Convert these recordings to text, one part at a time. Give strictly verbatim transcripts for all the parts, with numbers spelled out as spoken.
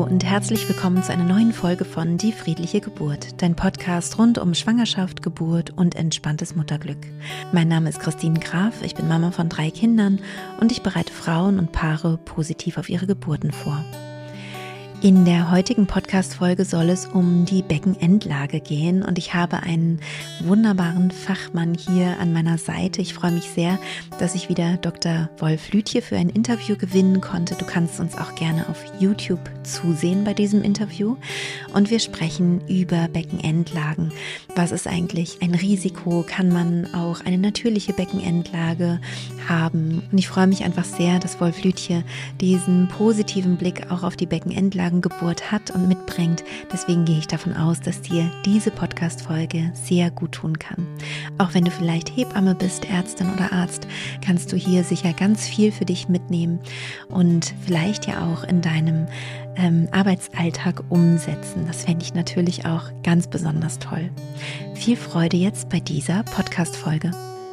und herzlich willkommen zu einer neuen Folge von Die friedliche Geburt, dein Podcast rund um Schwangerschaft, Geburt und entspanntes Mutterglück. Mein Name ist Christine Graf, ich bin Mama von drei Kindern und ich bereite Frauen und Paare positiv auf ihre Geburten vor. In der heutigen Podcast-Folge soll es um die Beckenendlage gehen und ich habe einen wunderbaren Fachmann hier an meiner Seite. Ich freue mich sehr, dass ich wieder Doktor Wolf Lütje für ein Interview gewinnen konnte. Du kannst uns auch gerne auf YouTube zusehen bei diesem Interview und wir sprechen über Beckenendlagen. Was ist eigentlich ein Risiko? Kann man auch eine natürliche Beckenendlage haben? Und ich freue mich einfach sehr, dass Wolf Lütje diesen positiven Blick auch auf die Beckenendlagen Geburt hat und mitbringt. Deswegen gehe ich davon aus, dass dir diese Podcast-Folge sehr gut tun kann. Auch wenn du vielleicht Hebamme bist, Ärztin oder Arzt, kannst du hier sicher ganz viel für dich mitnehmen und vielleicht ja auch in deinem ähm, Arbeitsalltag umsetzen. Das fände ich natürlich auch ganz besonders toll. Viel Freude jetzt bei dieser Podcast-Folge.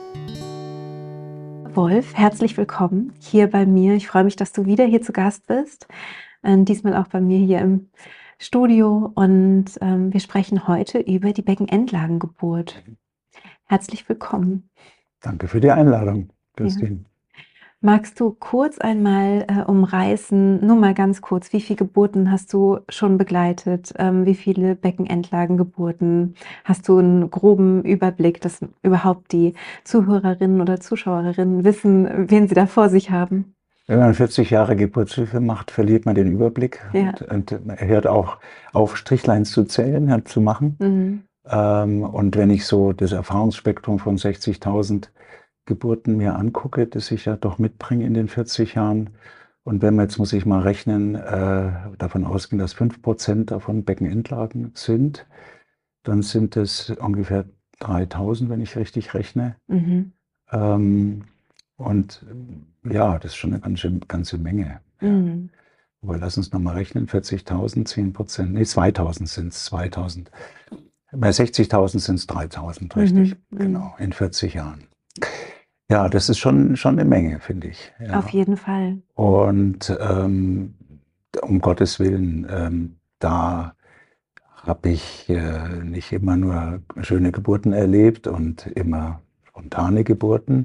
Wolf, herzlich willkommen hier bei mir. Ich freue mich, dass du wieder hier zu Gast bist. Ähm, diesmal auch bei mir hier im Studio und ähm, wir sprechen heute über die Beckenendlagengeburt. Herzlich willkommen. Danke für die Einladung, Christine. Ja. Magst du kurz einmal äh, umreißen, nur mal ganz kurz, wie viele Geburten hast du schon begleitet? Ähm, wie viele Beckenendlagengeburten? Hast du einen groben Überblick, dass überhaupt die Zuhörerinnen oder Zuschauerinnen wissen, wen sie da vor sich haben? Wenn man vierzig Jahre Geburtshilfe macht, verliert man den Überblick Ja. und, und er hört auch auf, Strichlein zu zählen, zu machen. Mhm. Ähm, und wenn ich so das Erfahrungsspektrum von sechzigtausend Geburten mir angucke, das ich ja doch mitbringe in den vierzig Jahren, und wenn man jetzt, muss ich mal rechnen, äh, davon ausgehen, dass fünf Prozent davon Beckenendlagen sind, dann sind es ungefähr dreitausend, wenn ich richtig rechne. Mhm. Ähm, Und ja, das ist schon eine ganze, ganze Menge. Mhm. Aber lass uns nochmal rechnen, vierzigtausend, zehn Prozent, nee, zweitausend sind es, zweitausend. Bei sechzigtausend sind es dreitausend, richtig, mhm. Genau, in vierzig Jahren. Ja, das ist schon, schon eine Menge, finde ich. Ja. Auf jeden Fall. Und ähm, um Gottes Willen, ähm, da habe ich äh, nicht immer nur schöne Geburten erlebt und immer spontane Geburten.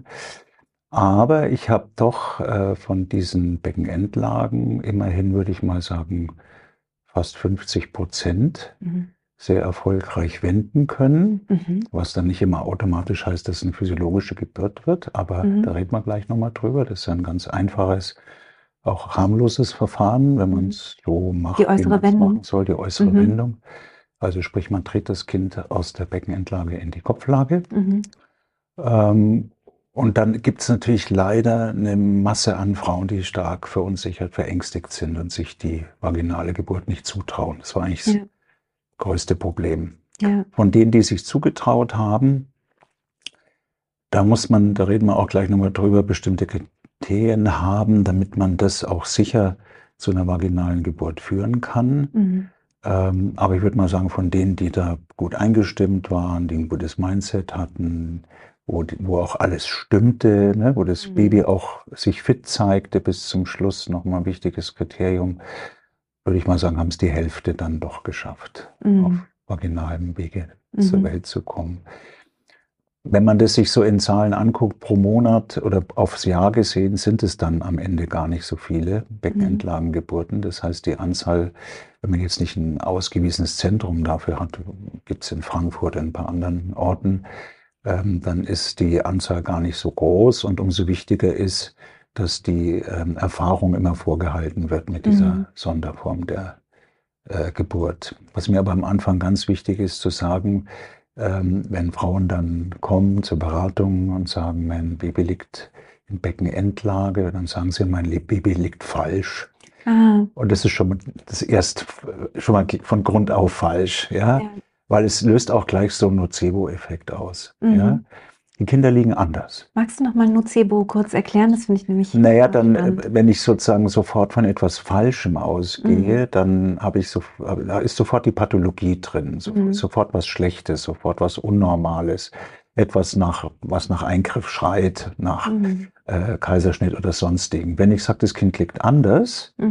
Aber ich habe doch äh, von diesen Beckenendlagen immerhin, würde ich mal sagen, fast fünfzig Prozent mhm. sehr erfolgreich wenden können, mhm. was dann nicht immer automatisch heißt, dass es eine physiologische Geburt wird, aber mhm. da reden wir gleich nochmal drüber. Das ist ein ganz einfaches, auch harmloses Verfahren, wenn man es so macht, die äußere wie man es machen soll, die äußere mhm. Wendung. Also sprich, man dreht das Kind aus der Beckenendlage in die Kopflage. Mhm. Ähm, Und dann gibt es natürlich leider eine Masse an Frauen, die stark verunsichert, verängstigt sind und sich die vaginale Geburt nicht zutrauen. Das war eigentlich ja. das größte Problem. Ja. Von denen, die sich zugetraut haben, da muss man, da reden wir auch gleich nochmal drüber, bestimmte Kriterien haben, damit man das auch sicher zu einer vaginalen Geburt führen kann. Mhm. Ähm, aber ich würde mal sagen, von denen, die da gut eingestimmt waren, die ein gutes Mindset hatten, Wo, wo auch alles stimmte, ne, wo das mhm. Baby auch sich fit zeigte bis zum Schluss, nochmal ein wichtiges Kriterium, würde ich mal sagen, haben es die Hälfte dann doch geschafft, mhm. auf vaginalem Wege mhm. zur Welt zu kommen. Wenn man das sich so in Zahlen anguckt, pro Monat oder aufs Jahr gesehen, sind es dann am Ende gar nicht so viele Beckenendlagengeburten. Das heißt, die Anzahl, wenn man jetzt nicht ein ausgewiesenes Zentrum dafür hat, gibt es in Frankfurt und ein paar anderen Orten, Ähm, dann ist die Anzahl gar nicht so groß und umso wichtiger ist, dass die ähm, Erfahrung immer vorgehalten wird mit dieser mhm. Sonderform der äh, Geburt. Was mir aber am Anfang ganz wichtig ist zu sagen, ähm, wenn Frauen dann kommen zur Beratung und sagen, mein Baby liegt in Beckenendlage, dann sagen sie, mein Baby liegt falsch. Aha. Und das ist schon mal, das erst schon mal von Grund auf falsch, ja. ja. Weil es löst auch gleich so einen Nocebo-Effekt aus. Mhm. Ja? Die Kinder liegen anders. Magst du noch mal Nocebo kurz erklären? Das finde ich nämlich Naja, dann, spannend. Wenn ich sozusagen sofort von etwas Falschem ausgehe, mhm. dann habe ich so, da ist sofort die Pathologie drin, so, mhm. sofort was Schlechtes, sofort was Unnormales, etwas nach, was nach Eingriff schreit, nach mhm. äh, Kaiserschnitt oder sonstigem. Wenn ich sage, das Kind liegt anders, mhm.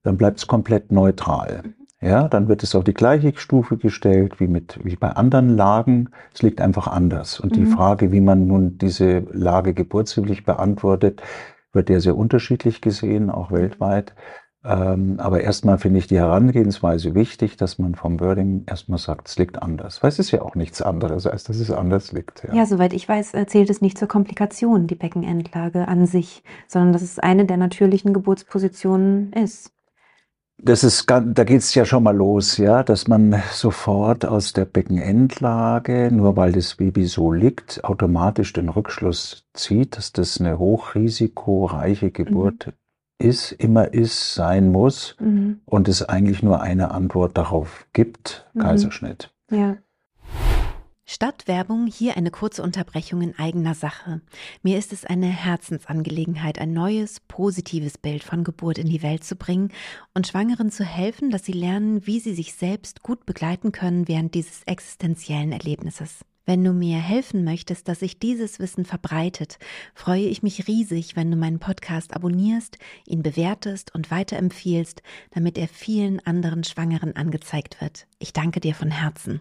dann bleibt es komplett neutral. Ja, dann wird es auf die gleiche Stufe gestellt wie, mit, wie bei anderen Lagen. Es liegt einfach anders. Und mhm. die Frage, wie man nun diese Lage geburtshilflich beantwortet, wird ja sehr unterschiedlich gesehen, auch weltweit. Ähm, aber erstmal finde ich die Herangehensweise wichtig, dass man vom Wording erstmal sagt, es liegt anders. Weil es ist ja auch nichts anderes, als dass es anders liegt. Ja, ja, soweit ich weiß, zählt es nicht zur Komplikation, die Beckenendlage an sich, sondern dass es eine der natürlichen Geburtspositionen ist. Das ist, da geht es ja schon mal los, ja, dass man sofort aus der Beckenendlage, nur weil das Baby so liegt, automatisch den Rückschluss zieht, dass das eine hochrisikoreiche Geburt mhm. ist, immer ist, sein muss mhm. und es eigentlich nur eine Antwort darauf gibt, mhm. Kaiserschnitt. Ja. Statt Werbung hier eine kurze Unterbrechung in eigener Sache. Mir ist es eine Herzensangelegenheit, ein neues, positives Bild von Geburt in die Welt zu bringen und Schwangeren zu helfen, dass sie lernen, wie sie sich selbst gut begleiten können während dieses existenziellen Erlebnisses. Wenn du mir helfen möchtest, dass sich dieses Wissen verbreitet, freue ich mich riesig, wenn du meinen Podcast abonnierst, ihn bewertest und weiterempfiehlst, damit er vielen anderen Schwangeren angezeigt wird. Ich danke dir von Herzen.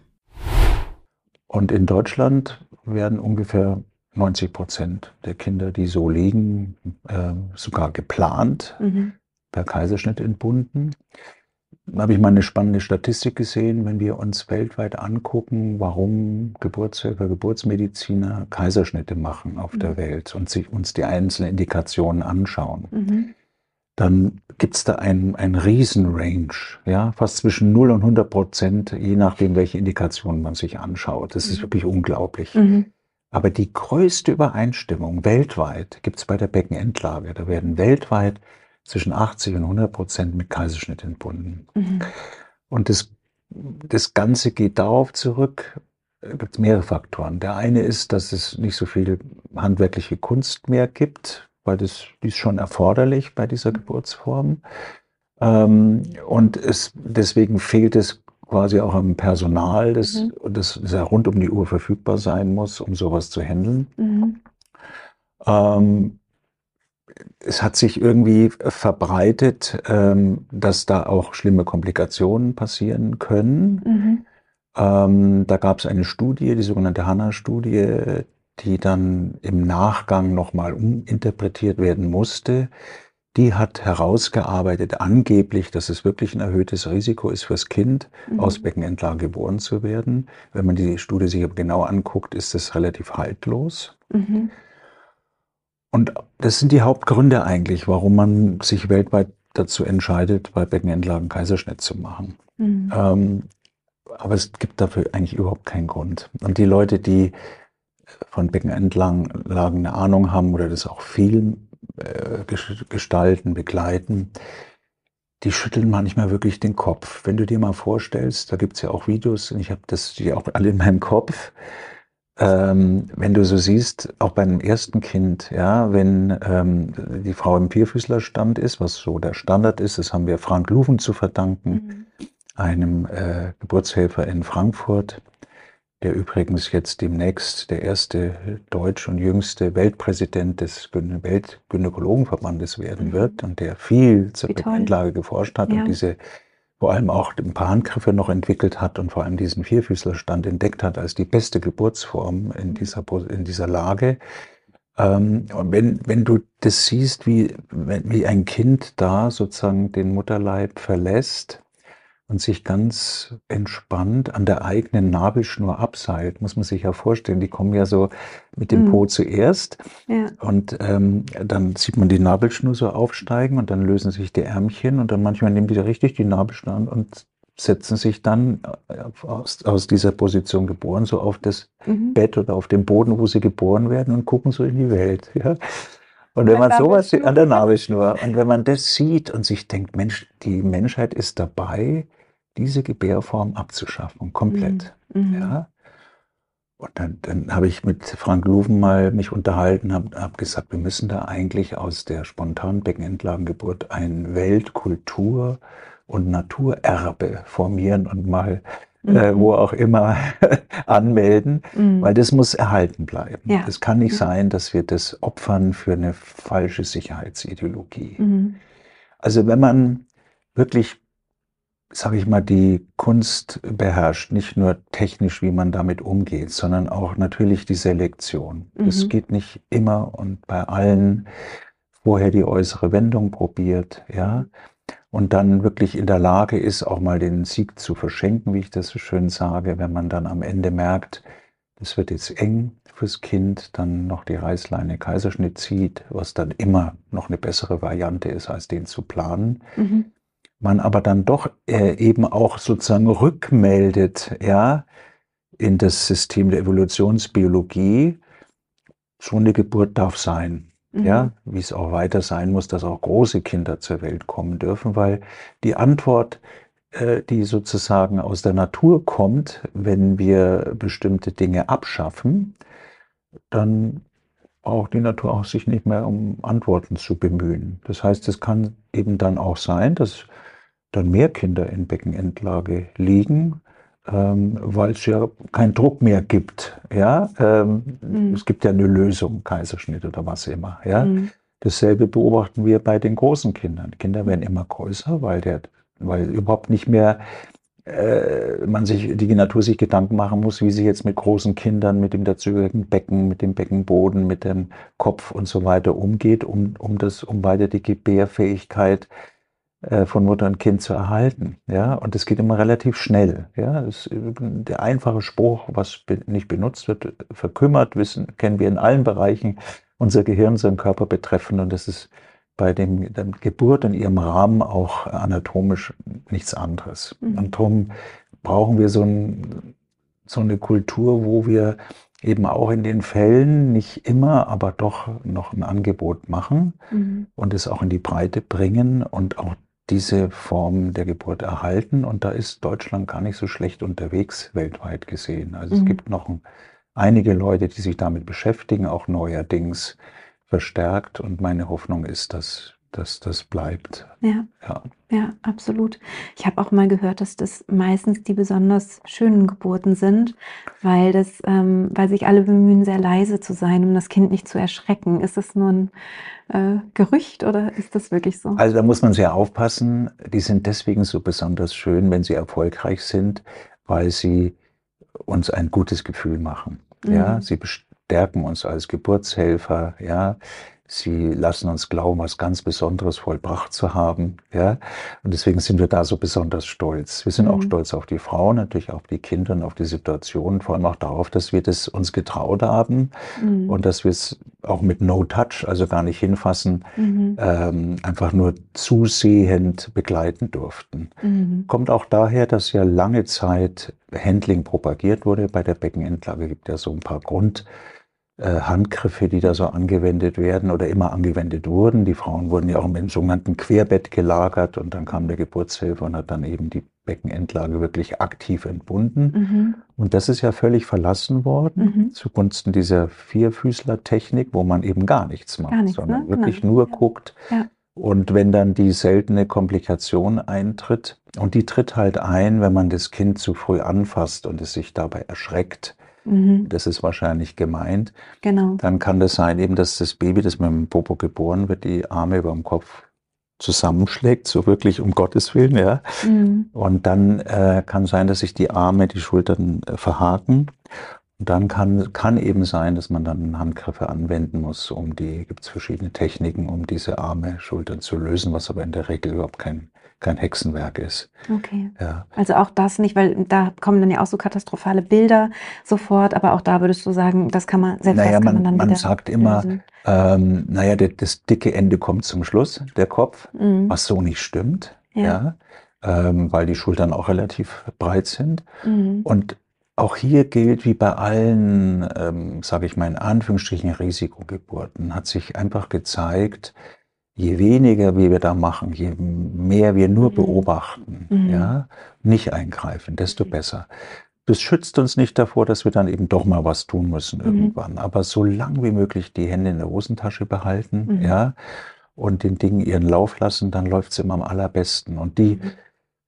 Und in Deutschland werden ungefähr neunzig Prozent der Kinder, die so liegen, äh, sogar geplant, mhm. per Kaiserschnitt entbunden. Da habe ich mal eine spannende Statistik gesehen, wenn wir uns weltweit angucken, warum Geburtshelfer, Geburtsmediziner Kaiserschnitte machen auf mhm. der Welt und sich uns die einzelnen Indikationen anschauen. Mhm. Dann gibt es da einen, einen Riesenrange, ja, fast zwischen null und hundert Prozent, je nachdem, welche Indikationen man sich anschaut. Das mhm. ist wirklich unglaublich. Mhm. Aber die größte Übereinstimmung weltweit gibt es bei der Beckenendlage. Da werden weltweit zwischen achtzig und hundert Prozent mit Kaiserschnitt entbunden. Mhm. Und das, das Ganze geht darauf zurück, es gibt mehrere Faktoren. Der eine ist, dass es nicht so viel handwerkliche Kunst mehr gibt, weil das, die ist schon erforderlich bei dieser Geburtsform. Ähm, und es, deswegen fehlt es quasi auch am Personal, das, mhm. das, das ja rund um die Uhr verfügbar sein muss, um sowas zu handeln. Mhm. Ähm, es hat sich irgendwie verbreitet, ähm, dass da auch schlimme Komplikationen passieren können. Mhm. Ähm, da gab es eine Studie, die sogenannte Hanna-Studie, die dann im Nachgang nochmal uminterpretiert werden musste. Die hat herausgearbeitet, angeblich, dass es wirklich ein erhöhtes Risiko ist fürs Kind, mhm. aus Beckenendlage geboren zu werden. Wenn man die Studie sich aber genau anguckt, ist das relativ haltlos. Mhm. Und das sind die Hauptgründe eigentlich, warum man sich weltweit dazu entscheidet, bei Beckenendlagen Kaiserschnitt zu machen. Mhm. Ähm, aber es gibt dafür eigentlich überhaupt keinen Grund. Und die Leute, die von Beckenendlagen eine Ahnung haben oder das auch viel äh, gestalten, begleiten, die schütteln manchmal wirklich den Kopf. Wenn du dir mal vorstellst, da gibt es ja auch Videos, und ich habe das die auch alle in meinem Kopf, ähm, wenn du so siehst, auch beim ersten Kind, ja, wenn ähm, die Frau im Vierfüßlerstand ist, was so der Standard ist, das haben wir Frank Luven zu verdanken, mhm. einem äh, Geburtshelfer in Frankfurt, der übrigens jetzt demnächst der erste deutsche und jüngste Weltpräsident des Weltgynäkologenverbandes werden mhm. wird und der viel zur Beckenendlage geforscht hat ja. und diese vor allem auch ein paar Handgriffe noch entwickelt hat und vor allem diesen Vierfüßlerstand entdeckt hat als die beste Geburtsform in dieser, in dieser Lage. Ähm, und wenn, wenn du das siehst, wie, wie ein Kind da sozusagen den Mutterleib verlässt, und sich ganz entspannt an der eigenen Nabelschnur abseilt, muss man sich ja vorstellen. Die kommen ja so mit dem mm. Po zuerst ja. und ähm, dann sieht man die Nabelschnur so aufsteigen und dann lösen sich die Ärmchen und dann manchmal nehmen die da richtig die Nabelschnur an und setzen sich dann aus, aus dieser Position geboren so auf das mhm. Bett oder auf den Boden, wo sie geboren werden und gucken so in die Welt. Ja. Und wenn man sowas an der Nabelschnur, und wenn man das sieht und sich denkt, Mensch, die Menschheit ist dabei, diese Gebärform abzuschaffen, komplett. Mhm. Ja. Und dann, dann habe ich mit Frank Luven mal mich unterhalten, habe hab gesagt, wir müssen da eigentlich aus der spontanen Beckenendlagengeburt ein Weltkultur- und Naturerbe formieren und mal mhm. äh, wo auch immer anmelden, mhm. weil das muss erhalten bleiben. Es ja. kann nicht mhm. sein, dass wir das opfern für eine falsche Sicherheitsideologie. Mhm. Also wenn man wirklich, sage ich mal, die Kunst beherrscht, nicht nur technisch, wie man damit umgeht, sondern auch natürlich die Selektion. Mhm. Es geht nicht immer und bei allen vorher die äußere Wendung probiert, ja, und dann wirklich in der Lage ist, auch mal den Sieg zu verschenken, wie ich das so schön sage, wenn man dann am Ende merkt, das wird jetzt eng fürs Kind, dann noch die Reißleine Kaiserschnitt zieht, was dann immer noch eine bessere Variante ist, als den zu planen. Mhm. Man aber dann doch äh, eben auch sozusagen rückmeldet, ja, in das System der Evolutionsbiologie, so eine Geburt darf sein. Mhm. Ja, wie es auch weiter sein muss, dass auch große Kinder zur Welt kommen dürfen, weil die Antwort, äh, die sozusagen aus der Natur kommt, wenn wir bestimmte Dinge abschaffen, dann braucht die Natur auch sich nicht mehr um Antworten zu bemühen. Das heißt, es kann eben dann auch sein, dass dann mehr Kinder in Beckenendlage liegen, ähm, weil es ja keinen Druck mehr gibt. Ja? Ähm, Mhm. Es gibt ja eine Lösung, Kaiserschnitt oder was immer. Ja? Mhm. Dasselbe beobachten wir bei den großen Kindern. Die Kinder werden immer größer, weil, der, weil überhaupt nicht mehr äh, man sich, die Natur sich Gedanken machen muss, wie sie jetzt mit großen Kindern, mit dem dazugehörigen Becken, mit dem Beckenboden, mit dem Kopf und so weiter umgeht, um, um, das, um weiter die Gebärfähigkeit äh, von Mutter und Kind zu erhalten. Ja? Und das geht immer relativ schnell. Ja? Das, der einfache Spruch, was be nicht benutzt wird, verkümmert, wissen, kennen wir in allen Bereichen unser Gehirn, unseren Körper betreffen. Und das ist bei dem, der Geburt in ihrem Rahmen auch anatomisch nichts anderes. Mhm. Und darum brauchen wir so, ein, so eine Kultur, wo wir eben auch in den Fällen, nicht immer, aber doch noch ein Angebot machen Mhm. und es auch in die Breite bringen und auch diese Form der Geburt erhalten. Und da ist Deutschland gar nicht so schlecht unterwegs, weltweit gesehen. Also Mhm. es gibt noch ein, einige Leute, die sich damit beschäftigen, auch neuerdings verstärkt. Und meine Hoffnung ist, dass, dass das bleibt. Ja. Ja. Ja, absolut. Ich habe auch mal gehört, dass das meistens die besonders schönen Geburten sind, weil das, ähm, weil sich alle bemühen, sehr leise zu sein, um das Kind nicht zu erschrecken. Ist das nur ein äh, Gerücht oder ist das wirklich so? Also da muss man sehr aufpassen. Die sind deswegen so besonders schön, wenn sie erfolgreich sind, weil sie uns ein gutes Gefühl machen. Mhm. Ja, sie bestärken uns als Geburtshelfer. Ja, sie lassen uns glauben, was ganz Besonderes vollbracht zu haben. Ja, und deswegen sind wir da so besonders stolz. Wir sind Mhm. auch stolz auf die Frauen, natürlich auf die Kinder und auf die Situation, vor allem auch darauf, dass wir das uns getraut haben Mhm. und dass wir es auch mit No Touch, also gar nicht hinfassen, Mhm. ähm, einfach nur zusehend begleiten durften. Mhm. Kommt auch daher, dass ja lange Zeit Handling propagiert wurde. Bei der Beckenendlage gibt es ja so ein paar Grundhandgriffe, die da so angewendet werden oder immer angewendet wurden. Die Frauen wurden ja auch im sogenannten Querbett gelagert und dann kam der Geburtshelfer und hat dann eben die Beckenendlage wirklich aktiv entbunden. Mhm. Und das ist ja völlig verlassen worden Mhm. zugunsten dieser Vierfüßler-Technik, wo man eben gar nichts macht, Gar nichts, sondern ne? wirklich Genau. nur Ja. guckt. Ja. Und wenn dann die seltene Komplikation eintritt, und die tritt halt ein, wenn man das Kind zu früh anfasst und es sich dabei erschreckt, Mhm. das ist wahrscheinlich gemeint, Genau. dann kann das sein, eben, dass das Baby, das mit dem Popo geboren wird, die Arme über dem Kopf zusammenschlägt, so wirklich um Gottes Willen, ja. Mhm. Und dann äh, kann sein, dass sich die Arme, die Schultern äh, verhaken. Und dann kann, kann eben sein, dass man dann Handgriffe anwenden muss, um die, gibt es verschiedene Techniken, um diese Arme, Schultern zu lösen, was aber in der Regel überhaupt kein, kein Hexenwerk ist. Okay. Ja. Also auch das nicht, weil da kommen dann ja auch so katastrophale Bilder sofort, aber auch da würdest du sagen, das kann man, selbst Naja, das kann man man, dann man wieder sagt immer, lösen. ähm, naja, das, das dicke Ende kommt zum Schluss, der Kopf, Mhm. was so nicht stimmt, Ja. ja, ähm, weil die Schultern auch relativ breit sind. Mhm. Und auch hier gilt, wie bei allen, ähm, sage ich mal in Anführungsstrichen, Risikogeburten, hat sich einfach gezeigt, je weniger wir da machen, je mehr wir nur Mhm. beobachten, Mhm. ja, nicht eingreifen, desto besser. Das schützt uns nicht davor, dass wir dann eben doch mal was tun müssen Mhm. irgendwann. Aber so lang wie möglich die Hände in der Hosentasche behalten, Mhm. ja, und den Dingen ihren Lauf lassen, dann läuft es immer am allerbesten. Und die Mhm.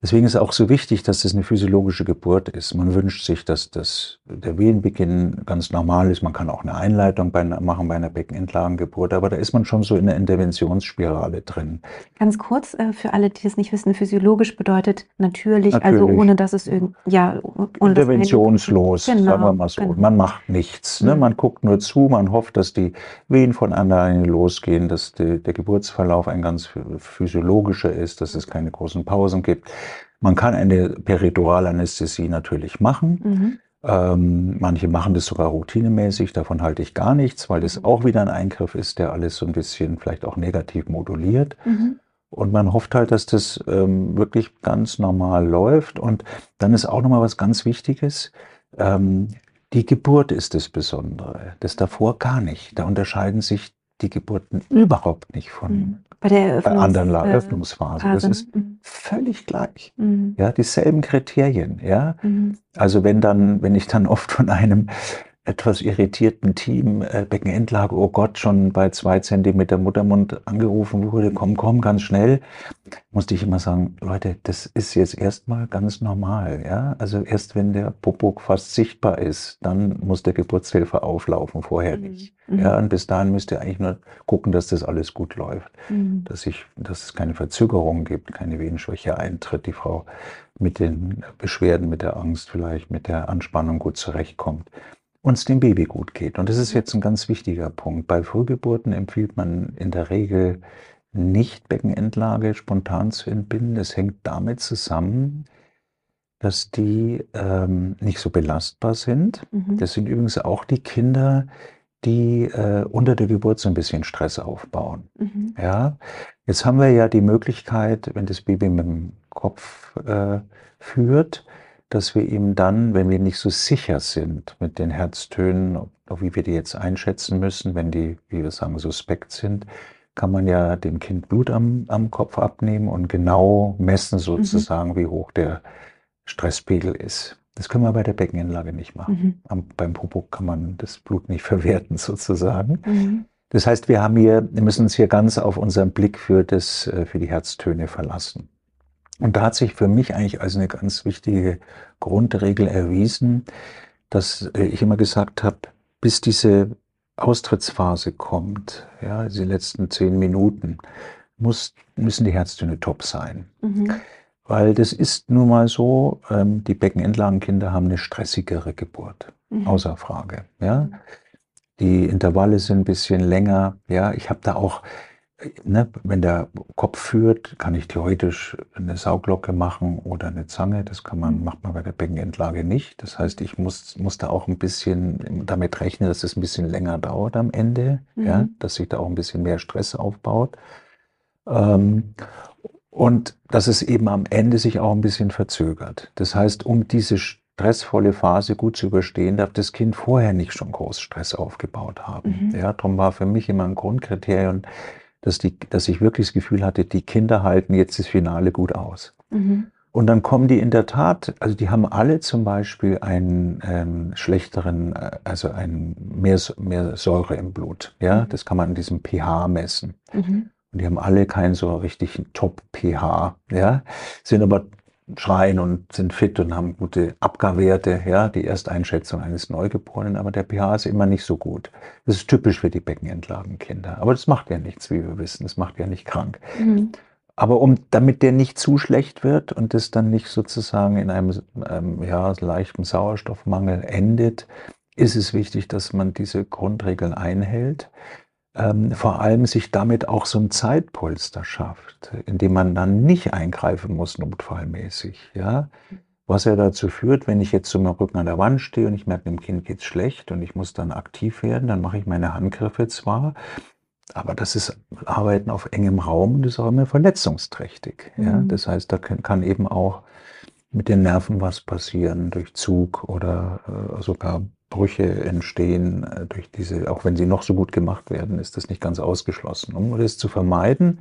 Deswegen ist es auch so wichtig, dass das eine physiologische Geburt ist. Man wünscht sich, dass das, der Wehenbeginn ganz normal ist. Man kann auch eine Einleitung bei, machen bei einer Beckenendlagengeburt, aber da ist man schon so in der Interventionsspirale drin. Ganz kurz, äh, für alle, die das nicht wissen, physiologisch bedeutet natürlich, Natürlich. also ohne dass es irgend, ja, ohne interventionslos, genau, sagen wir mal so. Genau. Man macht nichts, ne? Mhm. Man guckt nur zu, man hofft, dass die Wehen von alleine losgehen, dass die, der Geburtsverlauf ein ganz physiologischer ist, dass es keine großen Pausen gibt. Man kann eine Periduralanästhesie natürlich machen. Mhm. Ähm, manche machen das sogar routinemäßig, davon halte ich gar nichts, weil das auch wieder ein Eingriff ist, der alles so ein bisschen vielleicht auch negativ moduliert. Mhm. Und man hofft halt, dass das ähm, wirklich ganz normal läuft. Und dann ist auch nochmal was ganz Wichtiges. Ähm, die Geburt ist das Besondere. Das davor gar nicht. Da unterscheiden sich die Geburten überhaupt nicht von Mhm. Bei der Eröffnungs anderen La- äh, Öffnungsphase. Phase, Das ne? ist Mhm. völlig gleich. Mhm. Ja, dieselben Kriterien. Ja, Mhm. also wenn dann, wenn ich dann oft von einem etwas irritierten Team, äh, Beckenendlage, oh Gott, schon bei zwei Zentimeter Muttermund angerufen wurde, komm, komm, ganz schnell, musste ich immer sagen, Leute, das ist jetzt erstmal ganz normal, ja. Also erst wenn der Popo fast sichtbar ist, dann muss der Geburtshelfer auflaufen, vorher Mhm. nicht. Mhm. Ja, und bis dahin müsst ihr eigentlich nur gucken, dass das alles gut läuft, Mhm. dass ich, dass es keine Verzögerungen gibt, keine Wehenschwäche eintritt, die Frau mit den Beschwerden, mit der Angst vielleicht, mit der Anspannung gut zurechtkommt. Und es dem Baby gut geht. Und das ist jetzt ein ganz wichtiger Punkt. Bei Frühgeburten empfiehlt man in der Regel nicht Beckenendlage spontan zu entbinden. Das hängt damit zusammen, dass die ähm, nicht so belastbar sind. Mhm. Das sind übrigens auch die Kinder, die äh, unter der Geburt so ein bisschen Stress aufbauen. Mhm. Ja, jetzt haben wir ja die Möglichkeit, wenn das Baby mit dem Kopf äh, führt, dass wir ihm dann, wenn wir nicht so sicher sind mit den Herztönen, auch wie wir die jetzt einschätzen müssen, wenn die, wie wir sagen, suspekt sind, kann man ja dem Kind Blut am, am Kopf abnehmen und genau messen sozusagen, mhm. wie hoch der Stresspegel ist. Das können wir bei der Beckenendlage nicht machen. Mhm. Am, beim Popo kann man das Blut nicht verwerten sozusagen. Mhm. Das heißt, wir haben hier, wir müssen uns hier ganz auf unseren Blick für, das, für die Herztöne verlassen. Und da hat sich für mich eigentlich als eine ganz wichtige Grundregel erwiesen, dass ich immer gesagt habe, bis diese Austrittsphase kommt, ja, diese letzten zehn Minuten, muss, müssen die Herztöne top sein. Mhm. Weil das ist nun mal so, ähm, die Beckenendlagenkinder haben eine stressigere Geburt, mhm. außer Frage. Ja? Die Intervalle sind ein bisschen länger. Ja, ich habe da auch, ne, wenn der Kopf führt, kann ich theoretisch eine Sauglocke machen oder eine Zange. Das kann man, mhm. macht man bei der Beckenendlage nicht. Das heißt, ich muss, muss da auch ein bisschen damit rechnen, dass es ein bisschen länger dauert am Ende, mhm. ja, dass sich da auch ein bisschen mehr Stress aufbaut. Ähm, Und dass es eben am Ende sich auch ein bisschen verzögert. Das heißt, um diese stressvolle Phase gut zu überstehen, darf das Kind vorher nicht schon groß Stress aufgebaut haben. Mhm. Ja, darum war für mich immer ein Grundkriterium, dass, die, dass ich wirklich das Gefühl hatte, die Kinder halten jetzt das Finale gut aus. Mhm. Und dann kommen die in der Tat, also die haben alle zum Beispiel einen ähm, schlechteren, also einen mehr, mehr Säure im Blut. Ja, mhm. Das kann man an diesem pH messen. Mhm. Und die haben alle keinen so richtigen Top-pH, ja, sind aber schreien und sind fit und haben gute Abgarwerte, ja, die Ersteinschätzung eines Neugeborenen, aber der pH ist immer nicht so gut. Das ist typisch für die Beckenendlagenkinder. Aber das macht ja nichts, wie wir wissen, das macht ja nicht krank. Mhm. Aber um, damit der nicht zu schlecht wird und das dann nicht sozusagen in einem ähm, ja, leichten Sauerstoffmangel endet, ist es wichtig, dass man diese Grundregeln einhält. Ähm, vor allem sich damit auch so ein Zeitpolster schafft, indem man dann nicht eingreifen muss, notfallmäßig. Ja? Was ja dazu führt, wenn ich jetzt so mit dem Rücken an der Wand stehe und ich merke, dem Kind geht's schlecht und ich muss dann aktiv werden, dann mache ich meine Handgriffe zwar, aber das ist Arbeiten auf engem Raum und das ist auch immer verletzungsträchtig. Mhm. Ja? Das heißt, da kann, kann eben auch mit den Nerven was passieren, durch Zug oder äh, sogar Brüche entstehen durch diese, auch wenn sie noch so gut gemacht werden, ist das nicht ganz ausgeschlossen. Um das zu vermeiden,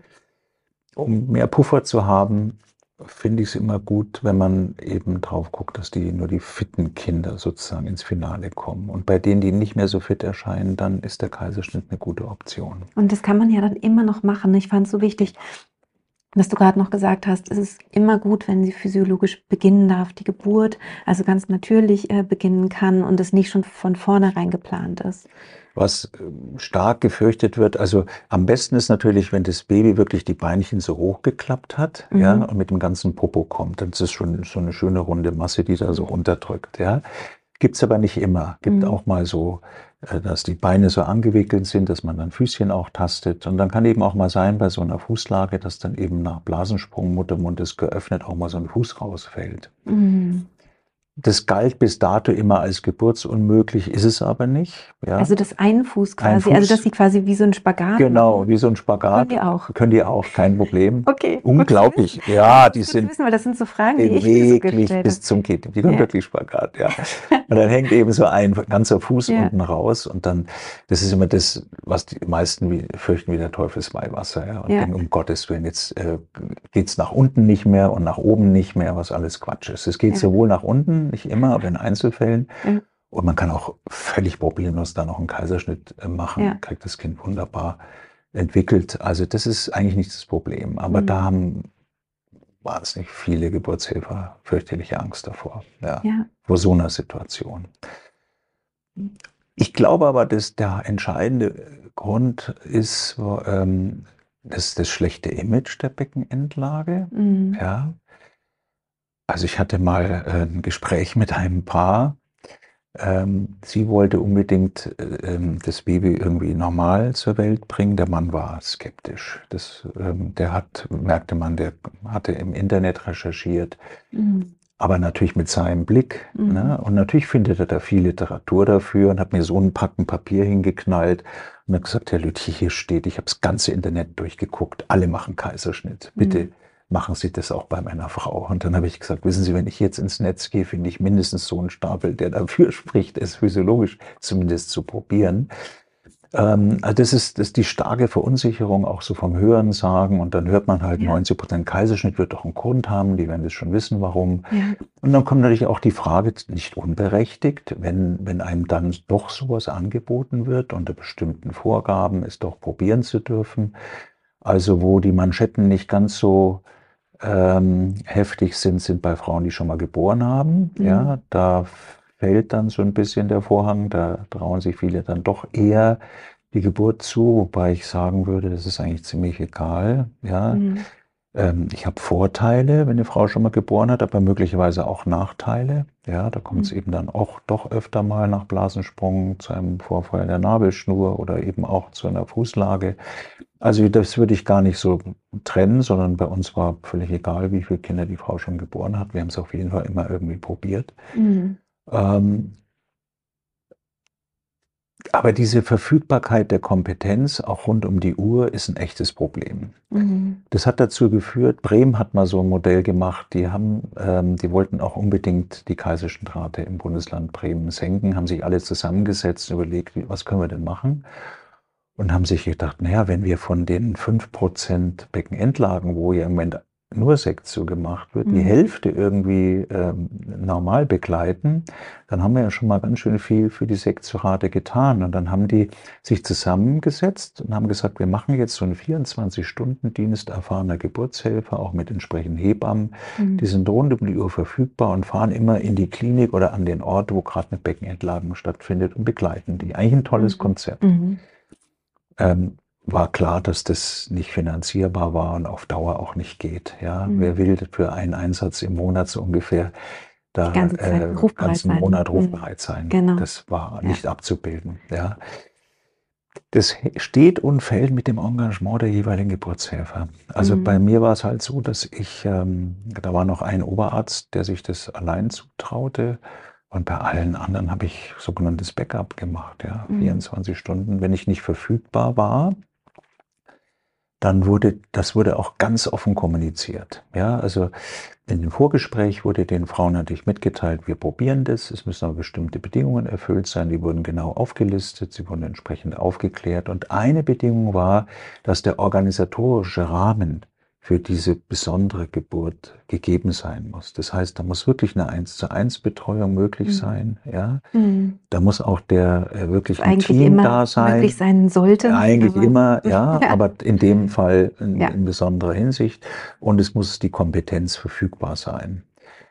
um mehr Puffer zu haben, finde ich es immer gut, wenn man eben drauf guckt, dass die nur die fitten Kinder sozusagen ins Finale kommen. Und bei denen, die nicht mehr so fit erscheinen, dann ist der Kaiserschnitt eine gute Option. Und das kann man ja dann immer noch machen. Ich fand es so wichtig, Was du gerade noch gesagt hast, es ist immer gut, wenn sie physiologisch beginnen darf, die Geburt, also ganz natürlich äh, beginnen kann und es nicht schon von vornherein geplant ist. Was ähm, stark gefürchtet wird, also am besten ist natürlich, wenn das Baby wirklich die Beinchen so hochgeklappt hat, Mhm. ja, und mit dem ganzen Popo kommt. Dann ist es schon so eine schöne runde Masse, die da so runterdrückt, ja. Gibt's aber nicht immer. Gibt Mhm. auch mal so, äh, dass die Beine so angewickelt sind, dass man dann Füßchen auch tastet. Und dann kann eben auch mal sein, bei so einer Fußlage, dass dann eben nach Blasensprung, Muttermund ist geöffnet, auch mal so ein Fuß rausfällt. Mhm. Das galt bis dato immer als geburtsunmöglich, ist es aber nicht. Ja. Also das einen Fuß Ein quasi, also Fuß, dass sie quasi wie so ein Spagat genau, machen. wie so ein Spagat. Können die auch? Können die auch, kein Problem. Okay. Unglaublich. Gut zu wissen. Ja, die Gut zu sind wissen, weil das sind so Fragen, die ich mir so beweglich gestellt bis habe. zum Kind. Die können Ja. wirklich Spagat, ja. Und dann hängt eben so ein ganzer Fuß Ja. unten raus und dann, das ist immer das, was die meisten wie, fürchten wie der Teufelsweihwasser, ja. Und Ja. denken, um Gottes Willen, jetzt äh, geht's nach unten nicht mehr und nach oben nicht mehr, was alles Quatsch ist. Es geht Ja. sowohl nach unten, nicht immer, aber in Einzelfällen. Ja. Und man kann auch völlig problemlos da noch einen Kaiserschnitt äh, machen, Ja. kriegt das Kind wunderbar entwickelt. Also das ist eigentlich nicht das Problem. Aber Mhm. da haben wahnsinnig viele Geburtshelfer fürchterliche Angst davor, ja, Ja. vor so einer Situation. Ich glaube aber, dass der entscheidende Grund ist ähm, das, das schlechte Image der Beckenendlage. Mhm. Ja. Also ich hatte mal äh, ein Gespräch mit einem Paar. Ähm, sie wollte unbedingt äh, das Baby irgendwie normal zur Welt bringen. Der Mann war skeptisch. Das, ähm, der hat, merkte man, der hatte im Internet recherchiert, Mhm. aber natürlich mit seinem Blick. Mhm. Ne? Und natürlich findet er da viel Literatur dafür und hat mir so einen Packen Papier hingeknallt und hat gesagt, Herr Lüthi, hier steht, ich habe das ganze Internet durchgeguckt, alle machen Kaiserschnitt. Bitte. Mhm. Machen Sie das auch bei meiner Frau. Und dann habe ich gesagt, wissen Sie, wenn ich jetzt ins Netz gehe, finde ich mindestens so einen Stapel, der dafür spricht, es physiologisch zumindest zu probieren. Ähm, also das ist, das ist die starke Verunsicherung auch so vom Hörensagen. Und dann hört man halt, Ja. neunzig Prozent Kaiserschnitt wird doch einen Grund haben, die werden das schon wissen, warum. Ja. Und dann kommt natürlich auch die Frage, nicht unberechtigt, wenn, wenn einem dann doch sowas angeboten wird, unter bestimmten Vorgaben, es doch probieren zu dürfen. Also wo die Manschetten nicht ganz so Ähm, heftig sind, sind bei Frauen, die schon mal geboren haben. Mhm. Ja, da fällt dann so ein bisschen der Vorhang, da trauen sich viele dann doch eher die Geburt zu, wobei ich sagen würde, das ist eigentlich ziemlich egal. Ja, Mhm. ähm, ich habe Vorteile, wenn eine Frau schon mal geboren hat, aber möglicherweise auch Nachteile. Ja, da kommt es Mhm. eben dann auch doch öfter mal nach Blasensprung zu einem Vorfall der Nabelschnur oder eben auch zu einer Fußlage. Also das würde ich gar nicht so trennen, sondern bei uns war völlig egal, wie viele Kinder die Frau schon geboren hat. Wir haben es auf jeden Fall immer irgendwie probiert. Mhm. Ähm, aber diese Verfügbarkeit der Kompetenz, auch rund um die Uhr, ist ein echtes Problem. Mhm. Das hat dazu geführt, Bremen hat mal so ein Modell gemacht, die haben, ähm, die wollten auch unbedingt die Kaiserschnittrate im Bundesland Bremen senken, haben sich alle zusammengesetzt und überlegt, wie, was können wir denn machen? Und haben sich gedacht, naja, wenn wir von den fünf Prozent Beckenendlagen, wo ja im Moment nur Sektio gemacht wird, Mhm. die Hälfte irgendwie ähm, normal begleiten, dann haben wir ja schon mal ganz schön viel für die Sektiorate getan. Und dann haben die sich zusammengesetzt und haben gesagt, wir machen jetzt so einen vierundzwanzig-Stunden-Dienst erfahrener Geburtshelfer, auch mit entsprechenden Hebammen. Mhm. Die sind rund um die Uhr verfügbar und fahren immer in die Klinik oder an den Ort, wo gerade eine Beckenentlagung stattfindet und begleiten die. Eigentlich ein tolles Mhm. Konzept. Mhm. Ähm, war klar, dass das nicht finanzierbar war und auf Dauer auch nicht geht. Ja, Mhm. wer will für einen Einsatz im Monat so ungefähr da Die ganze Zeit äh, rufbereit ganzen sein. Monat Mhm. rufbereit sein? Genau. Das war Ja. nicht abzubilden. Ja, das steht und fällt mit dem Engagement der jeweiligen Geburtshelfer. Also Mhm. bei mir war es halt so, dass ich, ähm, da war noch ein Oberarzt, der sich das allein zutraute. Und bei allen anderen habe ich sogenanntes Backup gemacht, ja, Mhm. vierundzwanzig Stunden. Wenn ich nicht verfügbar war, dann wurde, das wurde auch ganz offen kommuniziert. Ja, also in dem Vorgespräch wurde den Frauen natürlich mitgeteilt, wir probieren das, es müssen aber bestimmte Bedingungen erfüllt sein, die wurden genau aufgelistet, sie wurden entsprechend aufgeklärt und eine Bedingung war, dass der organisatorische Rahmen für diese besondere Geburt gegeben sein muss. Das heißt, da muss wirklich eine eins zu eins Betreuung möglich Mhm. sein. Ja? Mhm. Da muss auch der äh, wirklich Was ein eigentlich Team immer da sein. möglich sein sollte. Eigentlich aber- immer, ja, Ja. aber in dem Fall in, Ja. in besonderer Hinsicht. Und es muss die Kompetenz verfügbar sein.